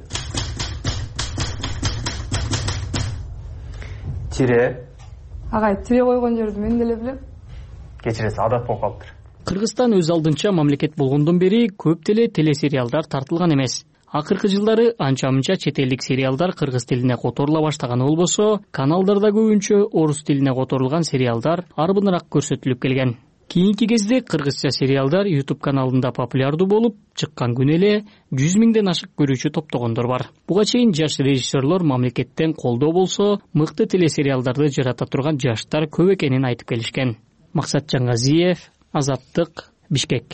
тире. Агай, тире койгон жерди мен деле билем. Кечиресиз, адат болуп калыптыр. Кыргызстан өз алдынча мамлекет болгондон бери көп деле телесериалдар тартылган эмес. Акыркы жылдары анча-мынча чет элдик сериалдар кыргыз тилине которула баштаганы болбосо, каналдарда көбүнчө орус тилине которулган сериалдар арбыныраак көрсөтүлүп келген. Кийинки кезде кыргызча сериалдар YouTube каналында популярдуу болуп, чыккан күнү эле 100 миңден ашык көрүүчү топтогондор бар. Буга чейин жаш режиссерлор мамлекеттен колдоо болсо, мыкты телесериалдарды жарата турган жаштар көп экенин айтып келишкен. Максат Жаңгазиев, Азаттык, Бишкек.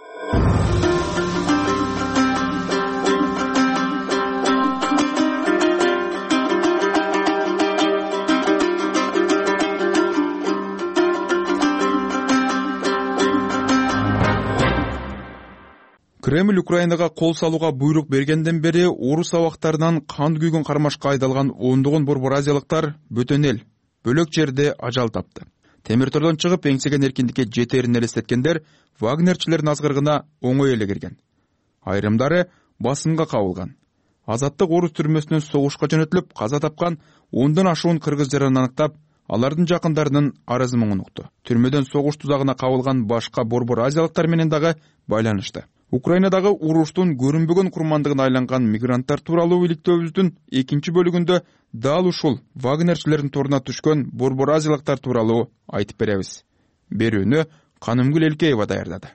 Кремль Украинага кол салууга буйрук бергенден бери орус абактарынан кан күйгөн кармашка айдалган ондогон борбор азиялыктар бөтөн эл, бөлөк жерде ажал тапты. Темир тордон чыгып эңсеген эркиндикке жетерин элестеткендер вагнерчилердин азгырыгына оңой эле кирген. Айрымдары басымга кабылган. Азаттык орус түрмөсүнөн согушка жөнөтүлүп каза тапкан 10дон ашуун кыргыз жарын аныктап, алардын жакындарынын арызы муңун укту. Түрмөдөн согуш тузагына кабылган башка борбор азиялыктар менен дагы байланышты. Украинадагы уруштун көрүнбөгөн курмандыгына айланган мигранттар тууралуу иликтөөбүздүн экинчи бөлүгүндө дал ушул вагнерчилердин торуна түшкөн борбор азиялыктар тууралуу айтып беребиз. Берүүнү Канымгүл Элкеева даярдады.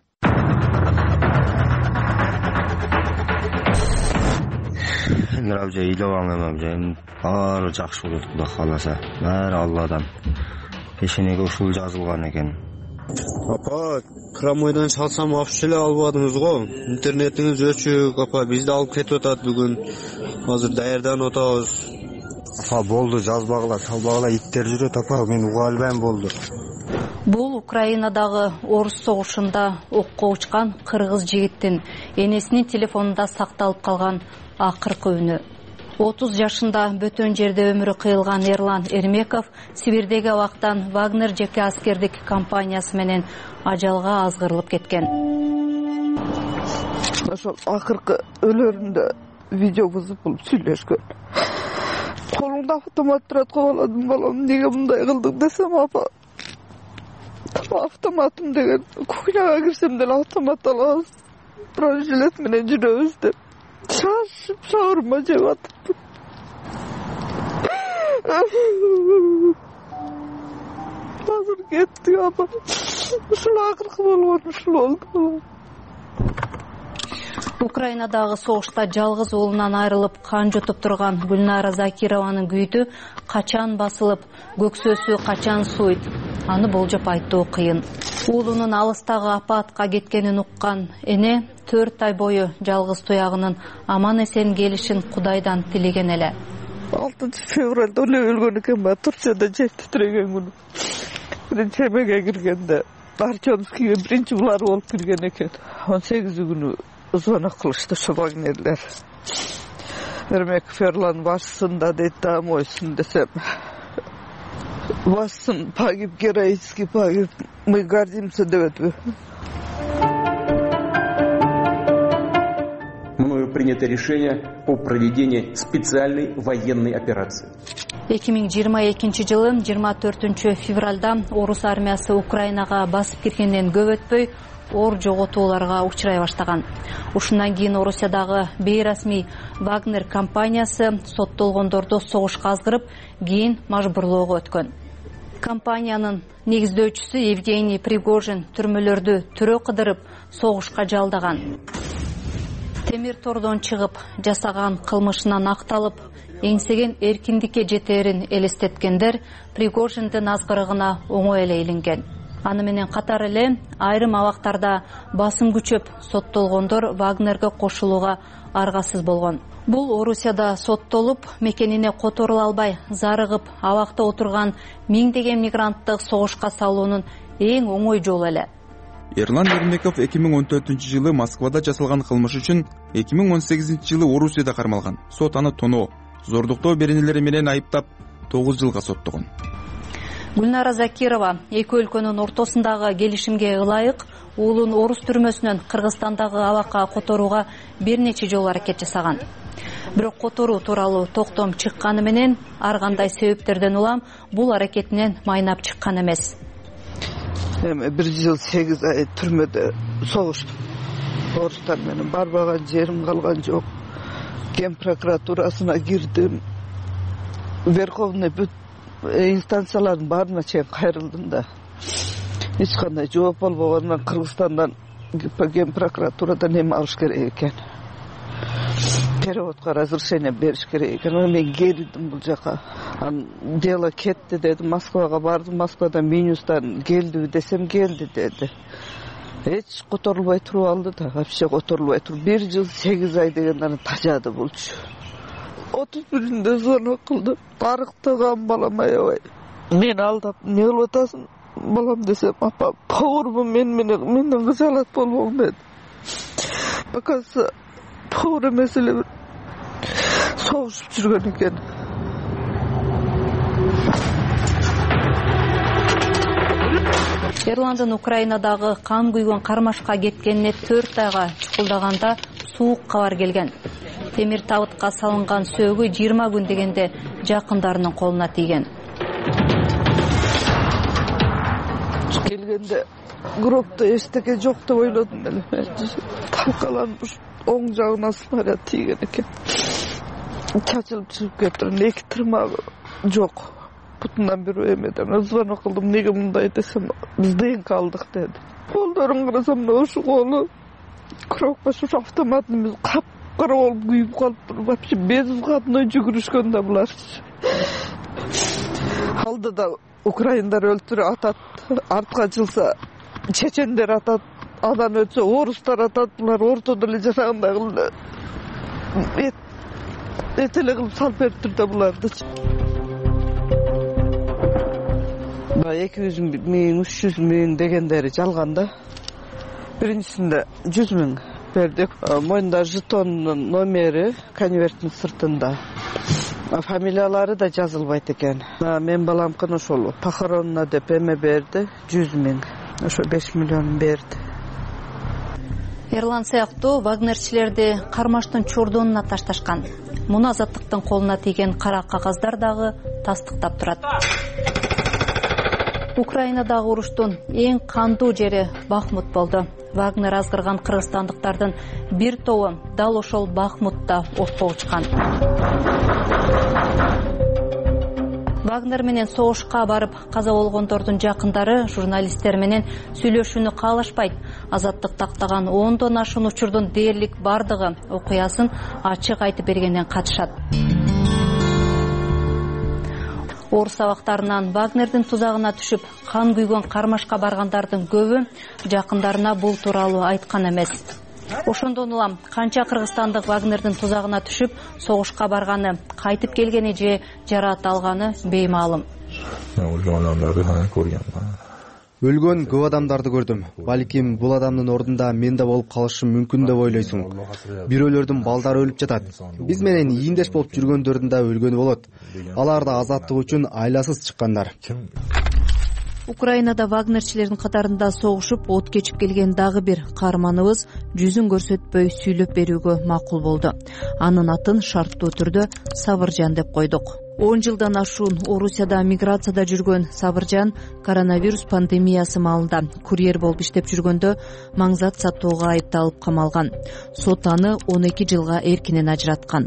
Абжай ыйлабаңам абжайым баары жакшы болот Кудай кааласа. Баары Алладан. Пешенеге ушул жазылган экен. Апа, Крамойдан салсам акча эле албадыңыз го. Интернетиңиз өчүк, апа, бизди алып кетип атат бүгүн. Азыр даярданып атабыз. Апа, болду, жазбагыла, салбагыла иттер жүрөт, апа, мен уга албайм болду. Бул Украинадагы орус согушунда окко учкан кыргыз жигиттин энесинин телефонунда сакталып калган акыркы үнү. 30 жашында бөтөн жерде өмүрү кыйылган Эрлан Эрмеков Сибирдеги абактан Вагнер жеке аскердик компаниясы менен ажалга азгырылып кеткен. Ошол акыркы өлөрүндө видео бузуп сүйлөшкөн. Колуңда автомат турат, кабаладым балам, эмнеге мындай кылдың десем, апа, автоматым деген кухняга кирсем деле автомат алабыз, бронежилет менен жүрөбүз деп шашып шаарыма жеп атыппын. Азыр кеттик, апа. Ушул акыркы болгон, ушул болду. Украинадагы согушта жалгыз уулунан айрылып кан жутуп турган Гүлнара Закированын күйдү качан басылып, көксөсү качан сууйт, аны болжоп айтуу кыйын. Уулунун алыстагы апатка кеткенин уккан эне 4 ай бою жалгыз туягынын аман эсен келишин Кудайдан тилеген эле. 6 февралда эле өлгөн экен, Турцияда жер титиреген күнү. Биринчи эмеге киргенде Артемскийге биринчи булар болуп кирген экен. 18 күнү звонок кылышты ошо вагнерлер. Эрмеков Эрлан башсында дейт, домойсун десем. Бассын, погиб героически, погиб. Мы гордимся деп этип. Мною принято решение о проведении специальной военной операции. 2022 жылы 24 февралда орус армиясы Украинага басып киргенден көп өтпөй оор жоготууларга учурай баштаган. Ушундан кийин Орусиядагы бейрасмий Вагнер компаниясы соттолгондорду согушка азгырып, кийин мажбурлоого өткөн. Компаниянын негиздөөчүсү Евгений Пригожин түрмөлөрдү түрө кыдырып, согушка жалдаган. Темир тордон чыгып, жасаган кылмышынан акталып, эңсеген эркиндикке жетерин элестеткендер Пригожиндин азгырыгына оңой эле илинген. Аны менен катар эле айрым абактарда басым күчөп, соттолгондор Вагнерге кошулууга аргасыз болгон. Бул Орусияда соттолуп, мекенине которула албай, зарыгып, абакта отурган миңдеген мигранттык согушка салуунун эң оңой жолу эле. Эрлан Эрмеков 2014 жылы Москвада жасалган кылмыш үчүн 2018 жылы Орусияда кармалган. Сот аны тоноо, зордуктоо беренелери менен айыптап 9 жылга соттогон. Гүлнара Закирова эки өлкөнүн ортосундагы келишимге ылайык уулун орус түрмөсүнөн Кыргызстандагы абакка которууга бир нече жолу аракет жасаган. Бирок которуу тууралуу токтом чыкканы менен ар кандай себептерден улам бул аракетинен майнап чыккан эмес. Эми 1 жыл 8 ай түрмөдө согуштум. Орустар менен барбаган жерим калган жок. Ген прокуратурасына кирдим. Верховный инстанциялардын баарына чейин кайрылдым да. Эч кандай жооп болбогондон Кыргызстандан Ген прокуратурадан эми алыш керек экен. Переводко разрешение бериш керек экен. Мен келдим бул жака. Дело кетти деди, Москвага бардым. Москвадан Минюстан келдиби десем келди деди. Эч которулбай туруп алды да, вообще которулбай туруп. 1 жыл 8 ай дегенден тажады болчу. 31-нде звонок кылды. Тарыктаган балам, аябай. Мен алдап, не кылып атасың балам десем, апа, повармын менден кызалат болбоң деди. Оказывается, повар эмес эле бир согушуп жүргөн экен. Эрландын Украинадагы кан күйгөн кармашка кеткенине 4 айга чукулдаганда суук кабар келген. Темир табытка салынган сөөгү 20 күн дегенде жакындарынын колуна тийген. Келгенде гробто эчтеке жок деп ойлодум эле. Талкаланып оң жагына снаряд тийген экен. Чачылып чыгып кетирин, 2 тырмагы жок. Бутунан бир эмеден звонок кылдым, неге мындай десем, биз ден калдык деди. Колдорун карасам, мына ушу колу коробка ушу автоматыбыз капкара болуп күйүп калыптыр. Вообще безвыходной жүгүрүшкөн да булар. Алдыда украиндар өлтүрүп атат, артка жылса чечендер атат, андан өтсө орустар атат, булар ортодо эле жашагандай этеле кылып салып бериптир да булардычы. 200 миң, 300 миң дегендери жалган да. Биринчисинде 100 миң бердик. Моюнда жетондун номери конверттин сыртында. Фамилиялары да жазылбайт экен. Мен баламкын ошол похоронуна деп эме берди, 100 миң. Ошо 5 миллион берди. Эрлан сыяктуу вагнерчилерди кармаштын чурдунуна ташташкан. Муну Азаттыктын колуна тийген кара кагаздар дагы тастыктап турат. Украинадагы уруштун эң кандуу жери Бахмут болду. Вагнер азгырган кыргызстандыктардын бир тобу дал ошол Бахмутта окко учкан. Вагнер менен согушка барып каза болгондордун жакындары журналисттер менен сүйлөшүүнү каалашпайт. Азаттык тактаган 10дон ашуун учурдун дээрлик бардыгы окуясын ачык айтып бергенден катышат. Орус абактарынан Вагнердин тузагына түшүп, кан күйгөн кармашка баргандардын көбү жакындарына бул тууралуу айткан эмес. Ошондон улам канча кыргызстандык Вагнердин тузагына түшүп, согушка барганы, кайтып келгени же жараат алганы беймаалым. Өлгөн көп адамдарды көрдүм. Балким бул адамдын ордунда мен да болуп калышым мүмкүн деп ойлойсуң. Бирөөлөрдүн балдары өлүп жатат. Биз менен ийиндеш болуп жүргөндөрдүн да өлгөнү болот. Алар да азаттык үчүн айласыз чыккандар. Украинада вагнерчилердин катарында согушуп, от кечип келген дагы бир каарманыбыз жүзүн көрсөтпөй сүйлөп берүүгө макул болду. Анын атын шарттуу түрдө Сабыржан деп койдук. 10 жылдан ашуун Орусияда миграцияда жүргөн Сабыржан коронавирус пандемиясы маалында курьер болуп иштеп жүргөндө маңзат сатууга айыпталып камалган. Сот аны 12 жылга эркинен ажыраткан.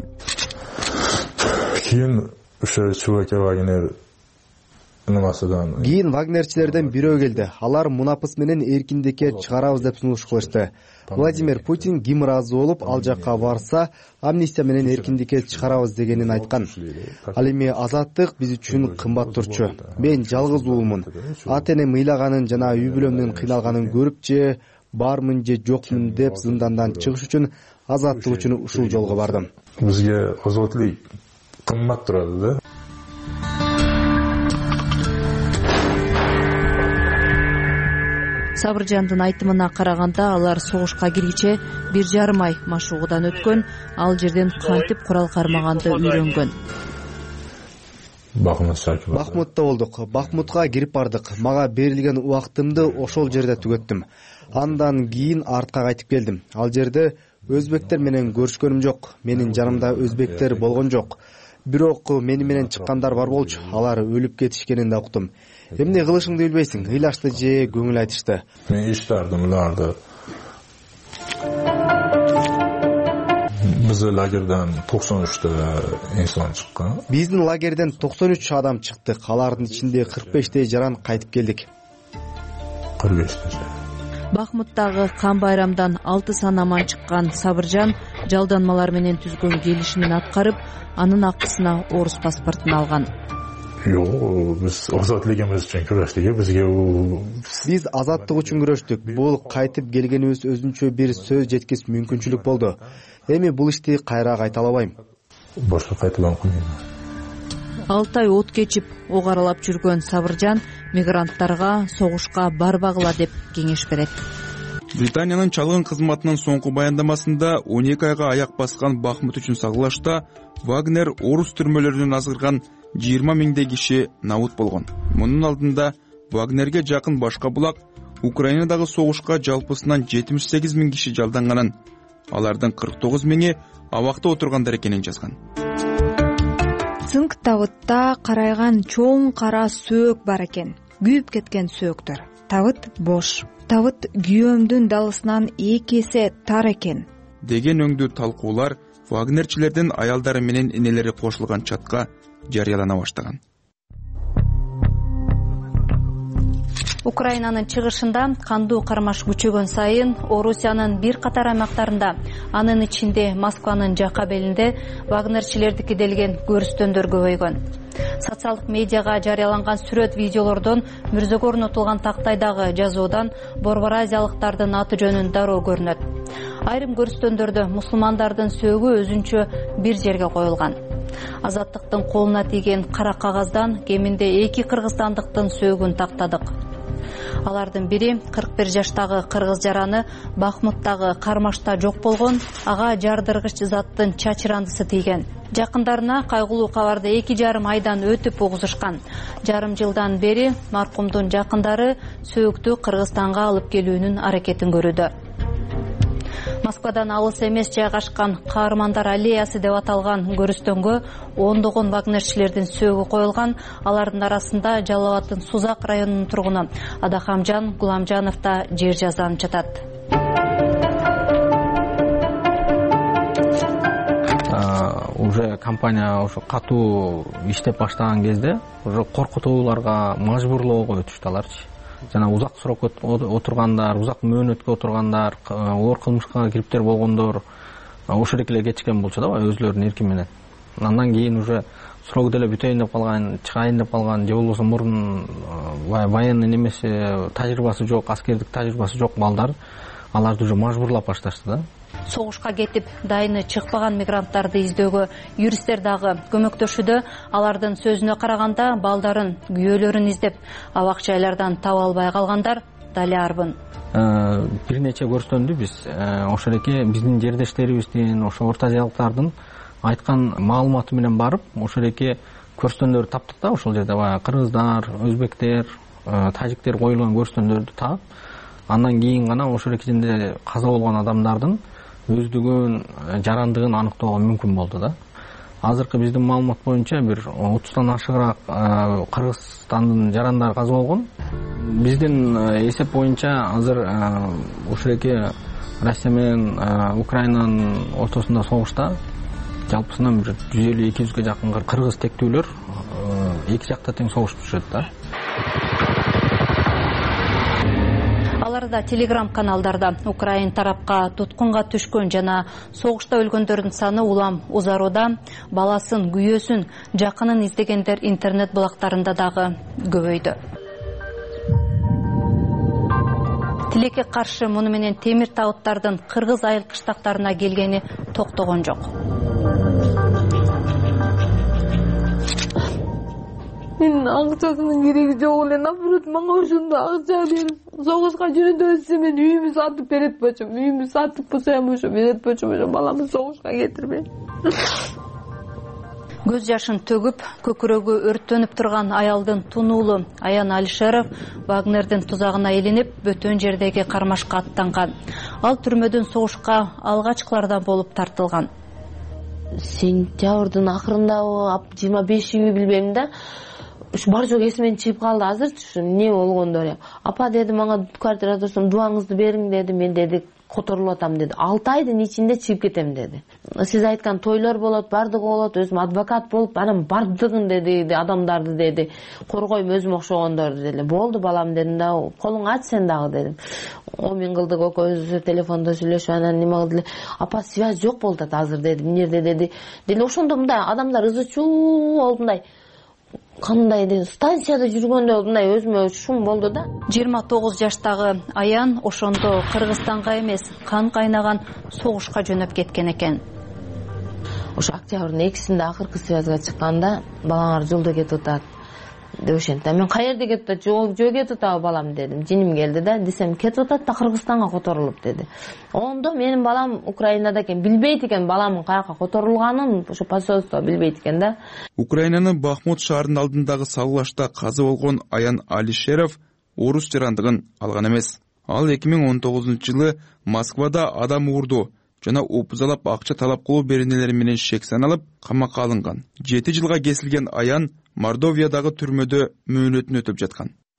Кийин вагнерчилерден бирөө келди. Алар мунапыс менен эркиндикке чыгарабыз деп сунуш кылышты. Владимир Путин ким ыраазы болуп ал жакка барса, амнистия менен эркиндикке чыгарабыз дегенин айткан. Ал эми азаттык биз үчүн кымбат турчу. Мен жалгыз уулмун. Ата-энем ыйлаганын жана үй бүлөмдүн кыйналганын көрүп же бармын же жокмун деп зындандан чыгыш үчүн азаттык үчүн ушул жолго бардым. Бизге азаттык кымбат турат да. Сабыржандын айтымына караганда, алар согушка киргиче 1,5 ай машыгуудан өткөн, ал жерден кантип курал кармаганды үйрөнгөн. Бахмутта болдук. Бахмутка кирип бардык. Мага берилген убактымды ошол жерде түгөттүм. Андан кийин артка кайтып келдим. Ал жерде өзбектер менен көрүшкөнүм жок. Менин жанымда өзбектер болгон жок. Бирок мени менен чыккандар бар болчу. Алар өлүп кетишкенин да уктум. Эмне кылышыңды билбейсиң, ыйлашты же көңүл айтышты. Мен иштардым уларды. Биздин лагерден 93 инсан чыккан. Биздин лагерден 93 адам чыкты. Алардын ичинде 45 жаран кайтып келдик. 45. Бахмуттагы кан байрамдан 6 сан аман чыккан Сабыржан жалданмалар менен түзгөн келишимин аткарып, анын акысына орус паспортун алган. Биз азаттыгыбыз үчүн күрөштүк. Биз азаттык үчүн күрөштүк. Бул кайтып келгенибиз өзүнчө бир сөз жеткис мүмкүнчүлүк болду. Эми бул ишти кайра кайта албайм. Башка кайталам кылмайм. 6 ай от кечип, ок аралап жүргөн Сабыржан мигранттарга согушка барбагыла деп кеңеш берет. Британиянын чалгын кызматынын соңку баяндамасында 12 айга аяк баскан Бахмут үчүн сагылашта Вагнер орус түрмөлөрүнөн азгырган 20 миңдей киши набут болгон. Мунун алдында Вагнерге жакын башка булак Украинадагы согушка жалпысынан 78 миң киши жалданганын, алардын 49 миңи абакта отургандар экенин жазган. Цинк табытта карайган чоң кара сөөк бар экен. Күйүп кеткен сөөктөр. табыт бош. Табыт күйөөмдүн далысынан 2 эсе тар экен деген өңдүү талкуулар вагнерчилердин аялдары менен энелери кошулган чатка жарыялана баштаган. Украинанын чыгышында кандуу кармаш күчөгөн сайын Орусиянын бир катар аймактарында, анын ичинде Москванын жакка белинде вагнерчилердики делген көрүстөндөр көбөйгөн. Социалдык медиага жарыяланган сүрөт видеолордон мүрзөгө орнотулган тактайдагы жазуудан борбор азиялыктардын аты жөнүн дароо көрүнөт. Айрым көрүстөндөрдө мусулмандардын сөөгү өзүнчө бир жерге коюлган. Азаттыктын колуна тийген кара кагаздан кеминде 2 кыргызстандыктын сөөгүн тактадык. Алардын бири 41 жаштагы кыргыз жараны Бахмуттагы кармашта жок болгон, ага жардыргыч заттын чачырандысы тийген. Жакындарына кайгылуу кабарды 2,5 айдан өтүп угузушкан. Жарым жылдан бери маркумдун жакындары сөөктү Кыргызстанга алып келүүнүн аракетин көрүүдө. Москвадан алыс эмес жайгашкан Каармандар аллеясы деп аталган көрүстөнгө ондогон вагнерчилердин сөөгү коюлган. Алардын арасында Жалал Абаддын Сузак районунун тургуну Адахамжан Гуламжанов да жер жазанып жатат. Уже компания ошо катуу иштеп баштаган кезде уже коркутууларга мажбурлоого өтүштү аларчы. Жана узак срок отургандар, узак мөөнөткө отургандар, оор кылмышка кириптер болгондор ошол эле кечкен болчу да, өзлөрүнүн эрки менен. Андан кийин уже срок деле бүтөйүн деп калган, чыгайын деп калган, же болбосо мурун военный немесе тажрыйбасы жок, аскердик тажрыйбасы жок балдар аларды уже мажбурлап башташты да. Согушка кетип дайыны чыкпаган мигранттарды издөөгө юристтер дагы көмөктөшүүдө. Алардын сөзүнө караганда балдарын, күйөөлөрүн издеп, абак жайлардан таба албай калгандар дали арбын. Бир нече көрсөндү биз ошол эки биздин жердештерибиздин, ошо орто азиялыктардын айткан маалыматы менен барып, ошол эки көрсөндөрдү таптык да, ошол жерде баягы кыргыздар, өзбектер, тажиктер коюлган көрсөндөрдү таап, андан кийин гана ошол эки жерде каза болгон адамдардын өздүгүн, жарандыгын аныктоого мүмкүн болду да. Азыркы биздин маалымат боюнча бир 30тан ашыгыраак Кыргызстандын жарандары каза болгон. Биздин эсеп боюнча азыр ушул эки Россия менен Украинанын ортосунда согушта жалпысынан бир 150-200ге жакын кыргыз тектүүлөр эки жакта тең согушуп жүрөт да. Аларда телеграм каналдарда Украин тарапка туткунга түшкөн жана согушта өлгөндөрдүн саны улам узарууда, баласын, күйөөсүн, жакынын издегендер интернет булактарында дагы көбөйдү. Тилекке каршы муну менен темир табыттардын кыргыз айыл кыштактарына келгени токтогон жок. Менин акчасынын кереги жок эле, наоборот, мага ошондо акча берип, согушка жүрөндө өтсө мен үйүмдү сатып берет болчумун. Үйүмдү сатып болсом ошо берет болчумун, ошо баламды согушка кетирбей. Көз жашын төгүп, көкүрөгү өрттөнүп турган аялдын тунуулу Аян Алишеров Вагнердин тузагына илинип, бөтөн жердеги кармашка аттанган. Ал түрмөдөн согушка алгачкылардан болуп тартылган. Сентябрдын акырындабы 25-и билбейм да. Ушу бар жок эсимден чыгып калды азырчы эмне болгондор. Апа деди, мага квартирада турсам дубаңызды бериң деди. Мен деди которулуп атам деди. 6 айдын ичинде чыгып кетем деди. Сиз айткан тойлор болот, бардыгы болот, өзүм адвокат болуп, анан бардыгын деди, адамдарды деди, коргойм өзүм окшогондорду деди. Болду балам дедим да, колуң ач сен дагы дедим. 10 миң кылдык экөөбүз телефондо сүйлөшүп, анан неме кылды? Апа связь жок болуп атат азыр деди. Эмнеде деди. Дели ошондо мындай адамдар ызычуу болдундай. Кандай деп станцияда жүргөндө мындай өзүмө шум болду да. 29 жаштагы Аян ошондо Кыргызстанга эмес, кан кайнаган согушка жөнөп кеткен экен. Ошо октябрдын 2-синде акыркы связга чыкканда балаңар жолдо кетип атат деп ошентти. Мен каерде кетип атат? Жок кетип атабы балам дедим. Жиним келди да, десем кетип атат да Кыргызстанга которулуп деди. Ондо менин балам Украинада экен, билбейт экен баламдын каяка которулганын, ошо посольство билбейт экен да. Украинанын Бахмут шаарынын алдындагы салгылашта каза болгон Аян Алишеров орус жарандыгын алган эмес. Ал 2019-жылы Москвада адам уурдоо жана опузалап акча талап кылуу беренелери менен шек саналып камакка алынган. 7 жылга кесилген Аян Мордовиядагы түрмөдө мөөнөтүн өтөп жаткан.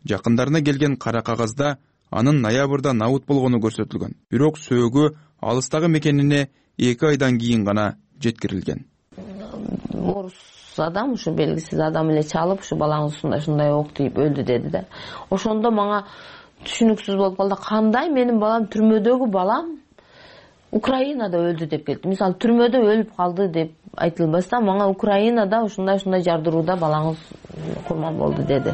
Жакындарына келген кара кагазда анын ноябрда набыт болгону көрсөтүлгөн. Бирок сөөгү алыстагы мекенине 2 айдан кийин гана жеткирилген. Орус адам, ушу белгисиз адам эле чалып, ушу балаңыз ушундай ок тийип өлдү деди да. Ошондо мага түшүнүксүз болуп калды. Кандай менин балам, түрмөдөгү балам Украинада өлдү деп келди. Мисалы, түрмөдө өлүп калды деп айтылбастан, мага Украинада ушундай жардырууда балаңыз курман болду деди.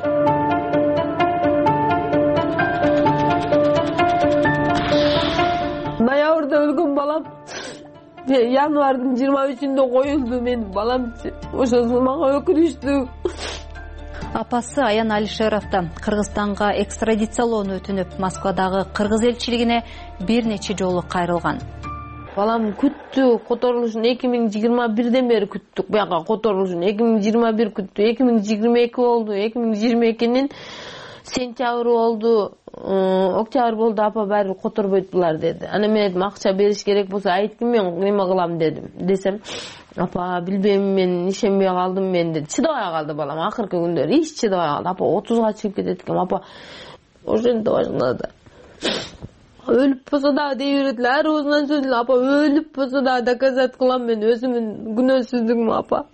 Ноябрда өлгөн балам январдын 23-інде коюлду менин баламчы. Ошосу мага өкүнүчтүү. Апасы Аян Алишеровду Кыргызстанга экстрадициялоону өтүнүп, Москвадагы кыргыз элчилигине бир нече жолу кайрылган. Балам күттү, которулушун 2021ден бери күттүк. Буяка которулушун 2021 күттү, 2022 болду, 2022нин сентябрь болду, октябрь болду, апа баары которбойт булар деди. Ана мен айтым, акча бериш керек болсо айткын, мен неме кылам дедим. Десем, апа билбейм, мен ишенбей калдым мен деди. Чыдабай калды балам, акыркы күндөр эч чыдабай калды. Апа 30га чыгып кетет экен, апа ошентип башында өлүп болсо да дей берет эле, ар оозунан сөзүлө, апа өлүп болсо да доказать кылам мен өзүмдүн күнөөсүздүгүмө, апа.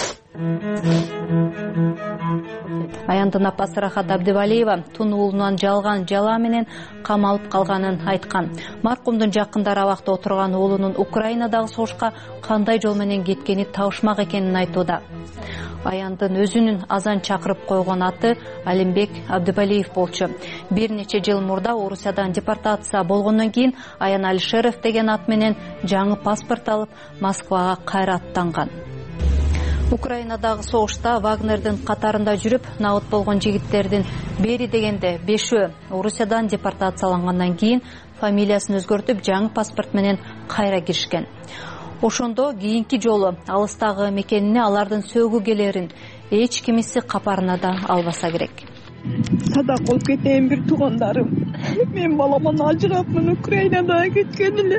Аяндын апасы Рахат Абдывалиева тун уулунан жалган жала менен камалып калганын айткан. Маркумдун жакындары абакта отурган уулунун Украинадагы согушка кандай жол менен кеткени табышмак экенин айтууда. Аяндын өзүнүн азан чакырып койгон аты Алимбек Абдывалиев болчу. Бир нече жыл мурда Орусиядан депортация болгондон кийин Аян Алишеров деген ат менен жаңы паспорт алып, Москвага кайра аттанган. Украинадагы согушта Вагнердин катарында жүрүп, набыт болгон жигиттердин бери дегенде 5-өө Орусиядан депортациялангандан кийин фамилиясын өзгөртүп, жаңы паспорт менен кайра киришкен. Ошондо кийинки жолу алыстагы мекенине алардын сөөгү келерин эч кимиси капарына да албаса керек. Садак болуп кетейин бир туугандарым. Мен баламан ажырапмын, Украинада кеткен эле.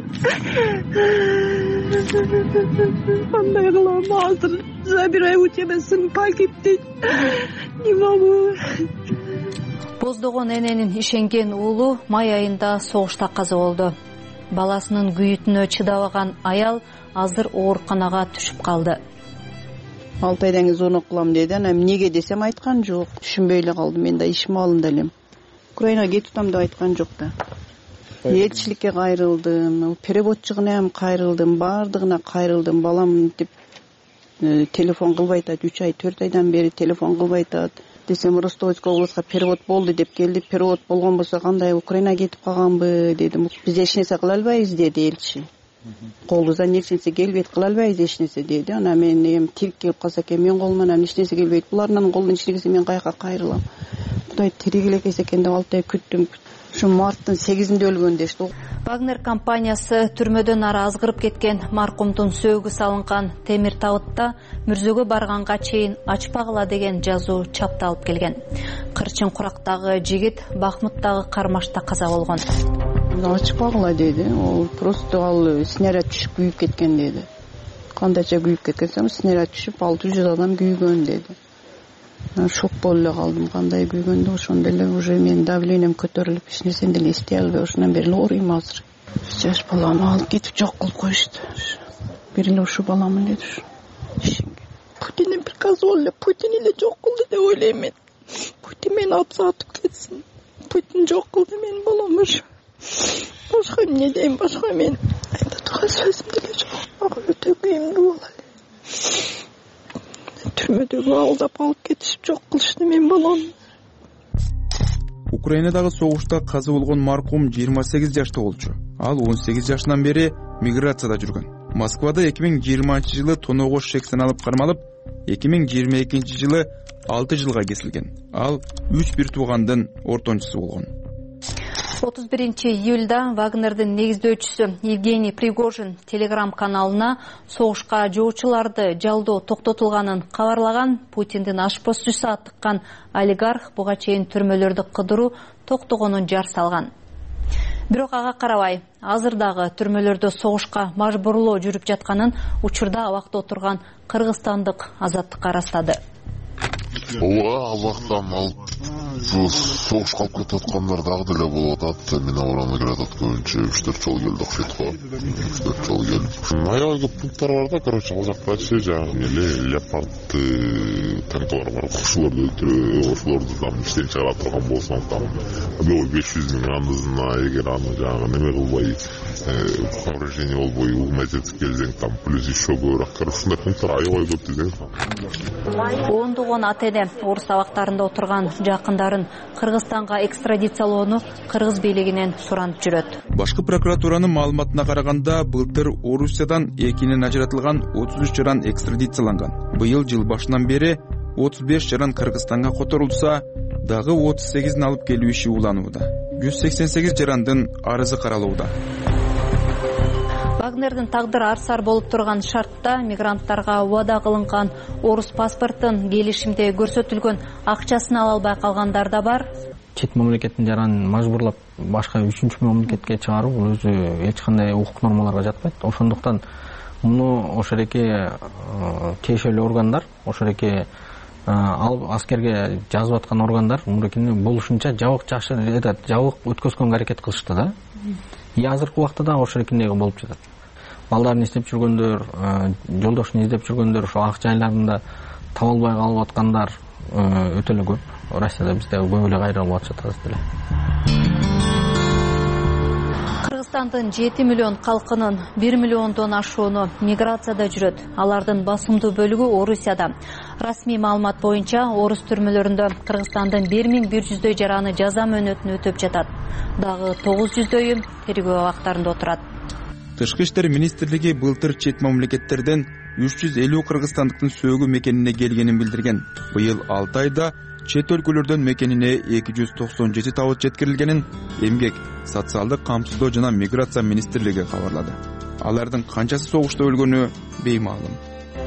Кандай кылам азыр? Забирай у тебя сын погиб дейт. Не могу. Боздогон эненин ишенген уулу май айында согушта каза болду. Баласынын күйүтүнө чыдабаган аял азыр ооруканага түшүп калды. 6 айдан звонок кылам деди. Ана эмнеге десем айткан жок. Түшүнбөй эле калдым. Мен да ишим алында элем. Украинага кетип атам деп айткан жок да. Элчиликке кайрылдым, переводчугуна ham кайрылдым, баардыгына кайрылдым. Балам деп телефон кылбай атат, 3 ай 4 айдан бери телефон кылбай атат. Десем Ростовская областка перевод болду деп келди. Перевод болгон болсо кандай Украинага кетип калганбы дедим. Биз эч нерсе кыла албайбыз деди элчи. Колубуздан эч нерсе келбейт, кыла албайбыз эч нерсе деди. Ана мен эми тирип келип калса экен, мен колуман эч нерсе келбейт. Булардын колунан эч нерсе мен каяка кайрылам. Кудай тирик элекес экен деп 6 ай күттүм. Ушу марттын 8-inde өлгөн дешти. Вагнер компаниясы түрмөдөн ары азгырып кеткен маркумдун сөөгү салынган темир табытта мүрзөгө барганга чейин ачпагыла деген жазуу чапталып келген. Кырчын курактагы жигит Бахмуттагы кармашта каза болгон. Ачпагыла деди. Ол просто ал снаряд түшүп күйүп кеткен деди. Кандайча күйүп кеткен, снаряд түшүп 600 адам күйгөн деди. Шок болуп эле калдым, кандай күйгөндө. Ошондо эле уже мен давлением көтөрүлүп, эч нерсени деле эстей албай, ошондон бери эле ооруйм азыр. Жаш баламды алып кетип жок кылып коюшту. Бир эле ушу баламын деди. Путиндин приказы болду эле, Путин эле жок кылды деп ойлойм мен. Путин мени атып кетсин. Путин жок кылды менин баламды. Башка эмне дейм, башка мен айта турган сөзүм деле жок. Ага өтө күйүмдүү бала. Түрмөдөгү алдап алып кетишип жок кылышты мен балам. Украинадагы согушта каза болгон маркум 28 жашта болчу. Ал 18 жашынан бери миграцияда жүргөн. Москвада 2020-жылы тоноого шектен алып кармалып, 2022 жылы 6 жылга кесилген. Ал 3 бир туугандын ортончусу болгон. 31-июлда Вагнердин негиздөөчүсү Евгений Пригожин Telegram каналына согушка жоочуларды жалдоо токтотулганын кабарлаган. Путиндин ашпозчусу аттыккан олигарх буга чейин түрмөлөрдү кыдыруу токтогонун жар салган. Бирок ага карабай, азыр дагы түрмөлөрдө согушка мажбурлоо жүрүп жатканын учурда абакта отурган кыргызстандык Азаттыкка ырастады. Ооба, абактан алып согуш калып кетип аткандар дагы деле болуп атат. Мен абарана келатат көбүнчө 3-4 жол келди окшойт го. 3-4 жол келди. Аябай көп пункттар бар да, короче, ал жактачы жанагы эле леопард танкалар бар. Ошолорду өлтүрүп, ошолорду там иштен чыгара турган болсоң, там 500 миң андызына эгер аны жанагы неме кылбай, повреждение болбой умайтып келсең, там плюс еще көбүрөөк. Короче, ушундай пункттар аябай көп десең. Ондогон ата-эне орус абактарында отурган жакындарын Кыргызстанга экстрадициялоону кыргыз бийлигинен суранып жүрөт. Башкы прокуратуранын маалыматына караганда, былтыр Орусиядан экинен ажыратылган 33 жаран экстрадицияланган. Быйыл жыл башынан бери 35 жаран Кыргызстанга которулса, дагы 38-ин алып келүү иши уланууда. 188 жарандын арызы каралууда. Вагнердин тагдыры арсар болуп турган шартта мигранттарга убада кылынган орус паспортун келишимде көрсөтүлгөн акчасын ала албай калгандар да бар. Чет мамлекеттин жаранын мажбурлап башка 3-чү мамлекетке чыгаруу бул өзү эч кандай укук нормаларга жатпайт. Ошондуктан муну ошереке тиешелүү органдар, ошереке ал аскерге жазып аткан органдар мурекени болушунча жабык өткөзгөнгө аракет кылышты да. Азыркы убакта да ошерекиндеги болуп жатат. Балдарын издеп жүргөндөр, жолдошун издеп жүргөндөр, ошо ак жайларында таба албай калып аткандар өтө эле көп. Россияда бизде көп эле кайрылып атышат азыр деле. Кыргызстандын 7 миллион калкынын 1 миллиондон ашууну миграцияда жүрөт. Алардын басымдуу бөлүгү Орусияда. Расмий маалымат боюнча, орус түрмөлөрүндө Кыргызстандын 1100 жараны жаза мөөнөтүн өтөп жатат. Дагы 900 тергөө абактарында отурат. Тышкы иштер министрлиги былтыр чет мамлекеттерден 350 кыргызстандыктын сөөгү мекенине келгенин билдирген. Быйыл 6 айда чет өлкөлөрдөн мекенине 297 табыт жеткирилгенин Эмгек, социалдык камсыздоо жана миграция министрлиги кабарлады. Алардын канчасы согушта өлгөнү беймаалым.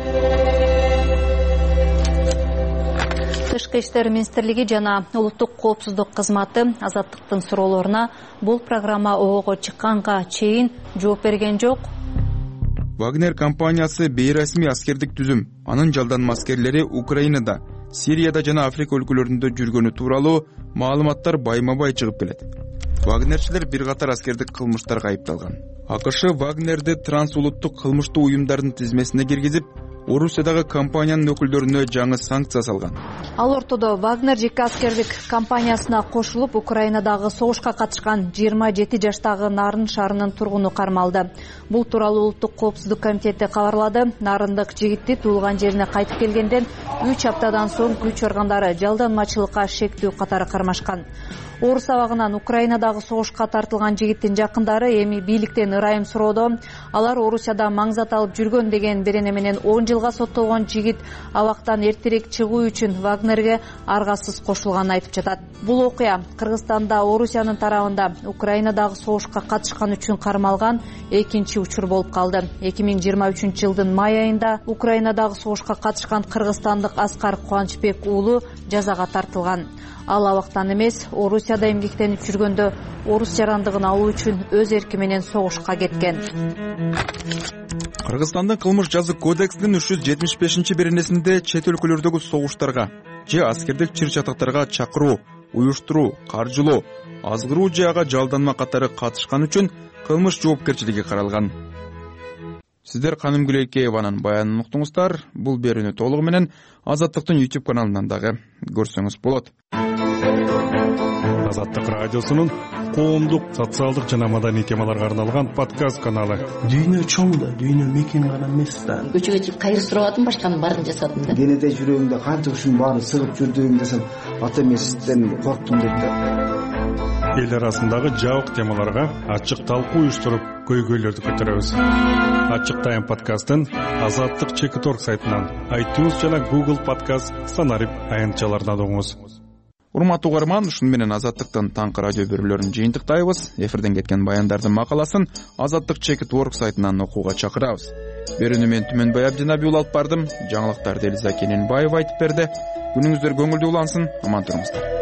Тышкы иштер министрлиги жана улуттук коопсуздук кызматы Азаттыктын суроолоруна бул программа ого чыкканга чейин жооп берген жок. Вагнер компаниясы бейрасмий аскердик түзүм, анын жалданма аскерлери Украинада, Сирияда жана Африка өлкөлөрүндө жүргөнү тууралуу маалыматтар байма-бай чыгып келет. Вагнерчилер бир катар аскердик кылмыштарга айыпталган. АКШ Вагнерди трансулуттук кылмыштуу уюмдардын тизмесине киргизип, Орусиядагы компаниянын өкүлдөрүнө жаңы санкция салган. Ал ортодо Вагнер жеке аскердик компаниясына кошулуп, Украинадагы согушка катышкан 27 жаштагы Нарын шаарынын тургуну кармалды. Бул тууралуу улуттук коопсуздук комитети кабарлады. Нарындык жигитти туулган жерине кайтып келгенден 3 аптадан соң күч органдары жалданмачылыкка шектүү катары кармашкан. Орус абагынан Украинадагы согушка тартылган жигиттин жакындары эми бийликтен ырайым суроодо. Алар Орусияда маңзат алып жүргөн деген берене менен 10 жылга соттолгон жигит абактан эртерээк чыгуу үчүн Вагнерге аргасыз кошулганын айтып жатат. Бул окуя Кыргызстанда Орусиянын тарабында Украинадагы согушка катышкан үчүн кармалган экинчи учур болуп калды. 2023 жылдын май айында Украинадагы согушка катышкан кыргызстандык Аскар Кубанычбек уулу жазага тартылган. Ал абактан эмес, Орусияда эмгектенип жүргөндө орус жарандыгын алуу үчүн өз эрки менен согушка кеткен. Кыргызстандын кылмыш жазык кодексинин 375-беренесинде чет өлкөлөрдөгү согуштарга же аскердик чыр-чатактарга чакыруу, уюштуруу, каржылоо, азгыруу же ага жалданма катары катышкан үчүн кылмыш жоопкерчилиги каралган. Сиздер Каным Гүлейкееванын баянын уктуңуздар. Бул берүүнү толугу менен Азаттыктын YouTube каналынан дагы көрсөңүз болот. Азаттык радиосунун коомдук, социалдык жана маданий темаларга арналган подкаст каналы. Дүйнө чоң да, дүйнө мекен гана эмес да. Көчөгө чыгып кайыр сурабадым, башканын баарын жасадым да. Денеде жүрөгүмдө канча ушунун баарын сыгып жүрдүм десем, ата эмесизден корктум деп да. Эл арасындагы жабык темаларга ачык талкуу уюштуруп, көйгөйлөрдү көтөрөбүз. Ачык Тайм подкастын Азаттык Чекит.org сайтынан, iTunes жана Google Podcast станарып аянтчаларынан угуңуз. Урматтуу угарман, ушуну менен Азаттыктын таңкы радио берүүлөрүн жыйынтыктайбыз. Эфирден кеткен баяндардын макаласын Азаттык Чекит.org сайтынан окууга чакырабыз. Берүүнү мен Түмөнбай Абдинаби алып бардым. Жаңылыктарды Элиза Кененбаева айтып берди. Күнүңүздөр көңүлдүү улансын, аман туруңуздар.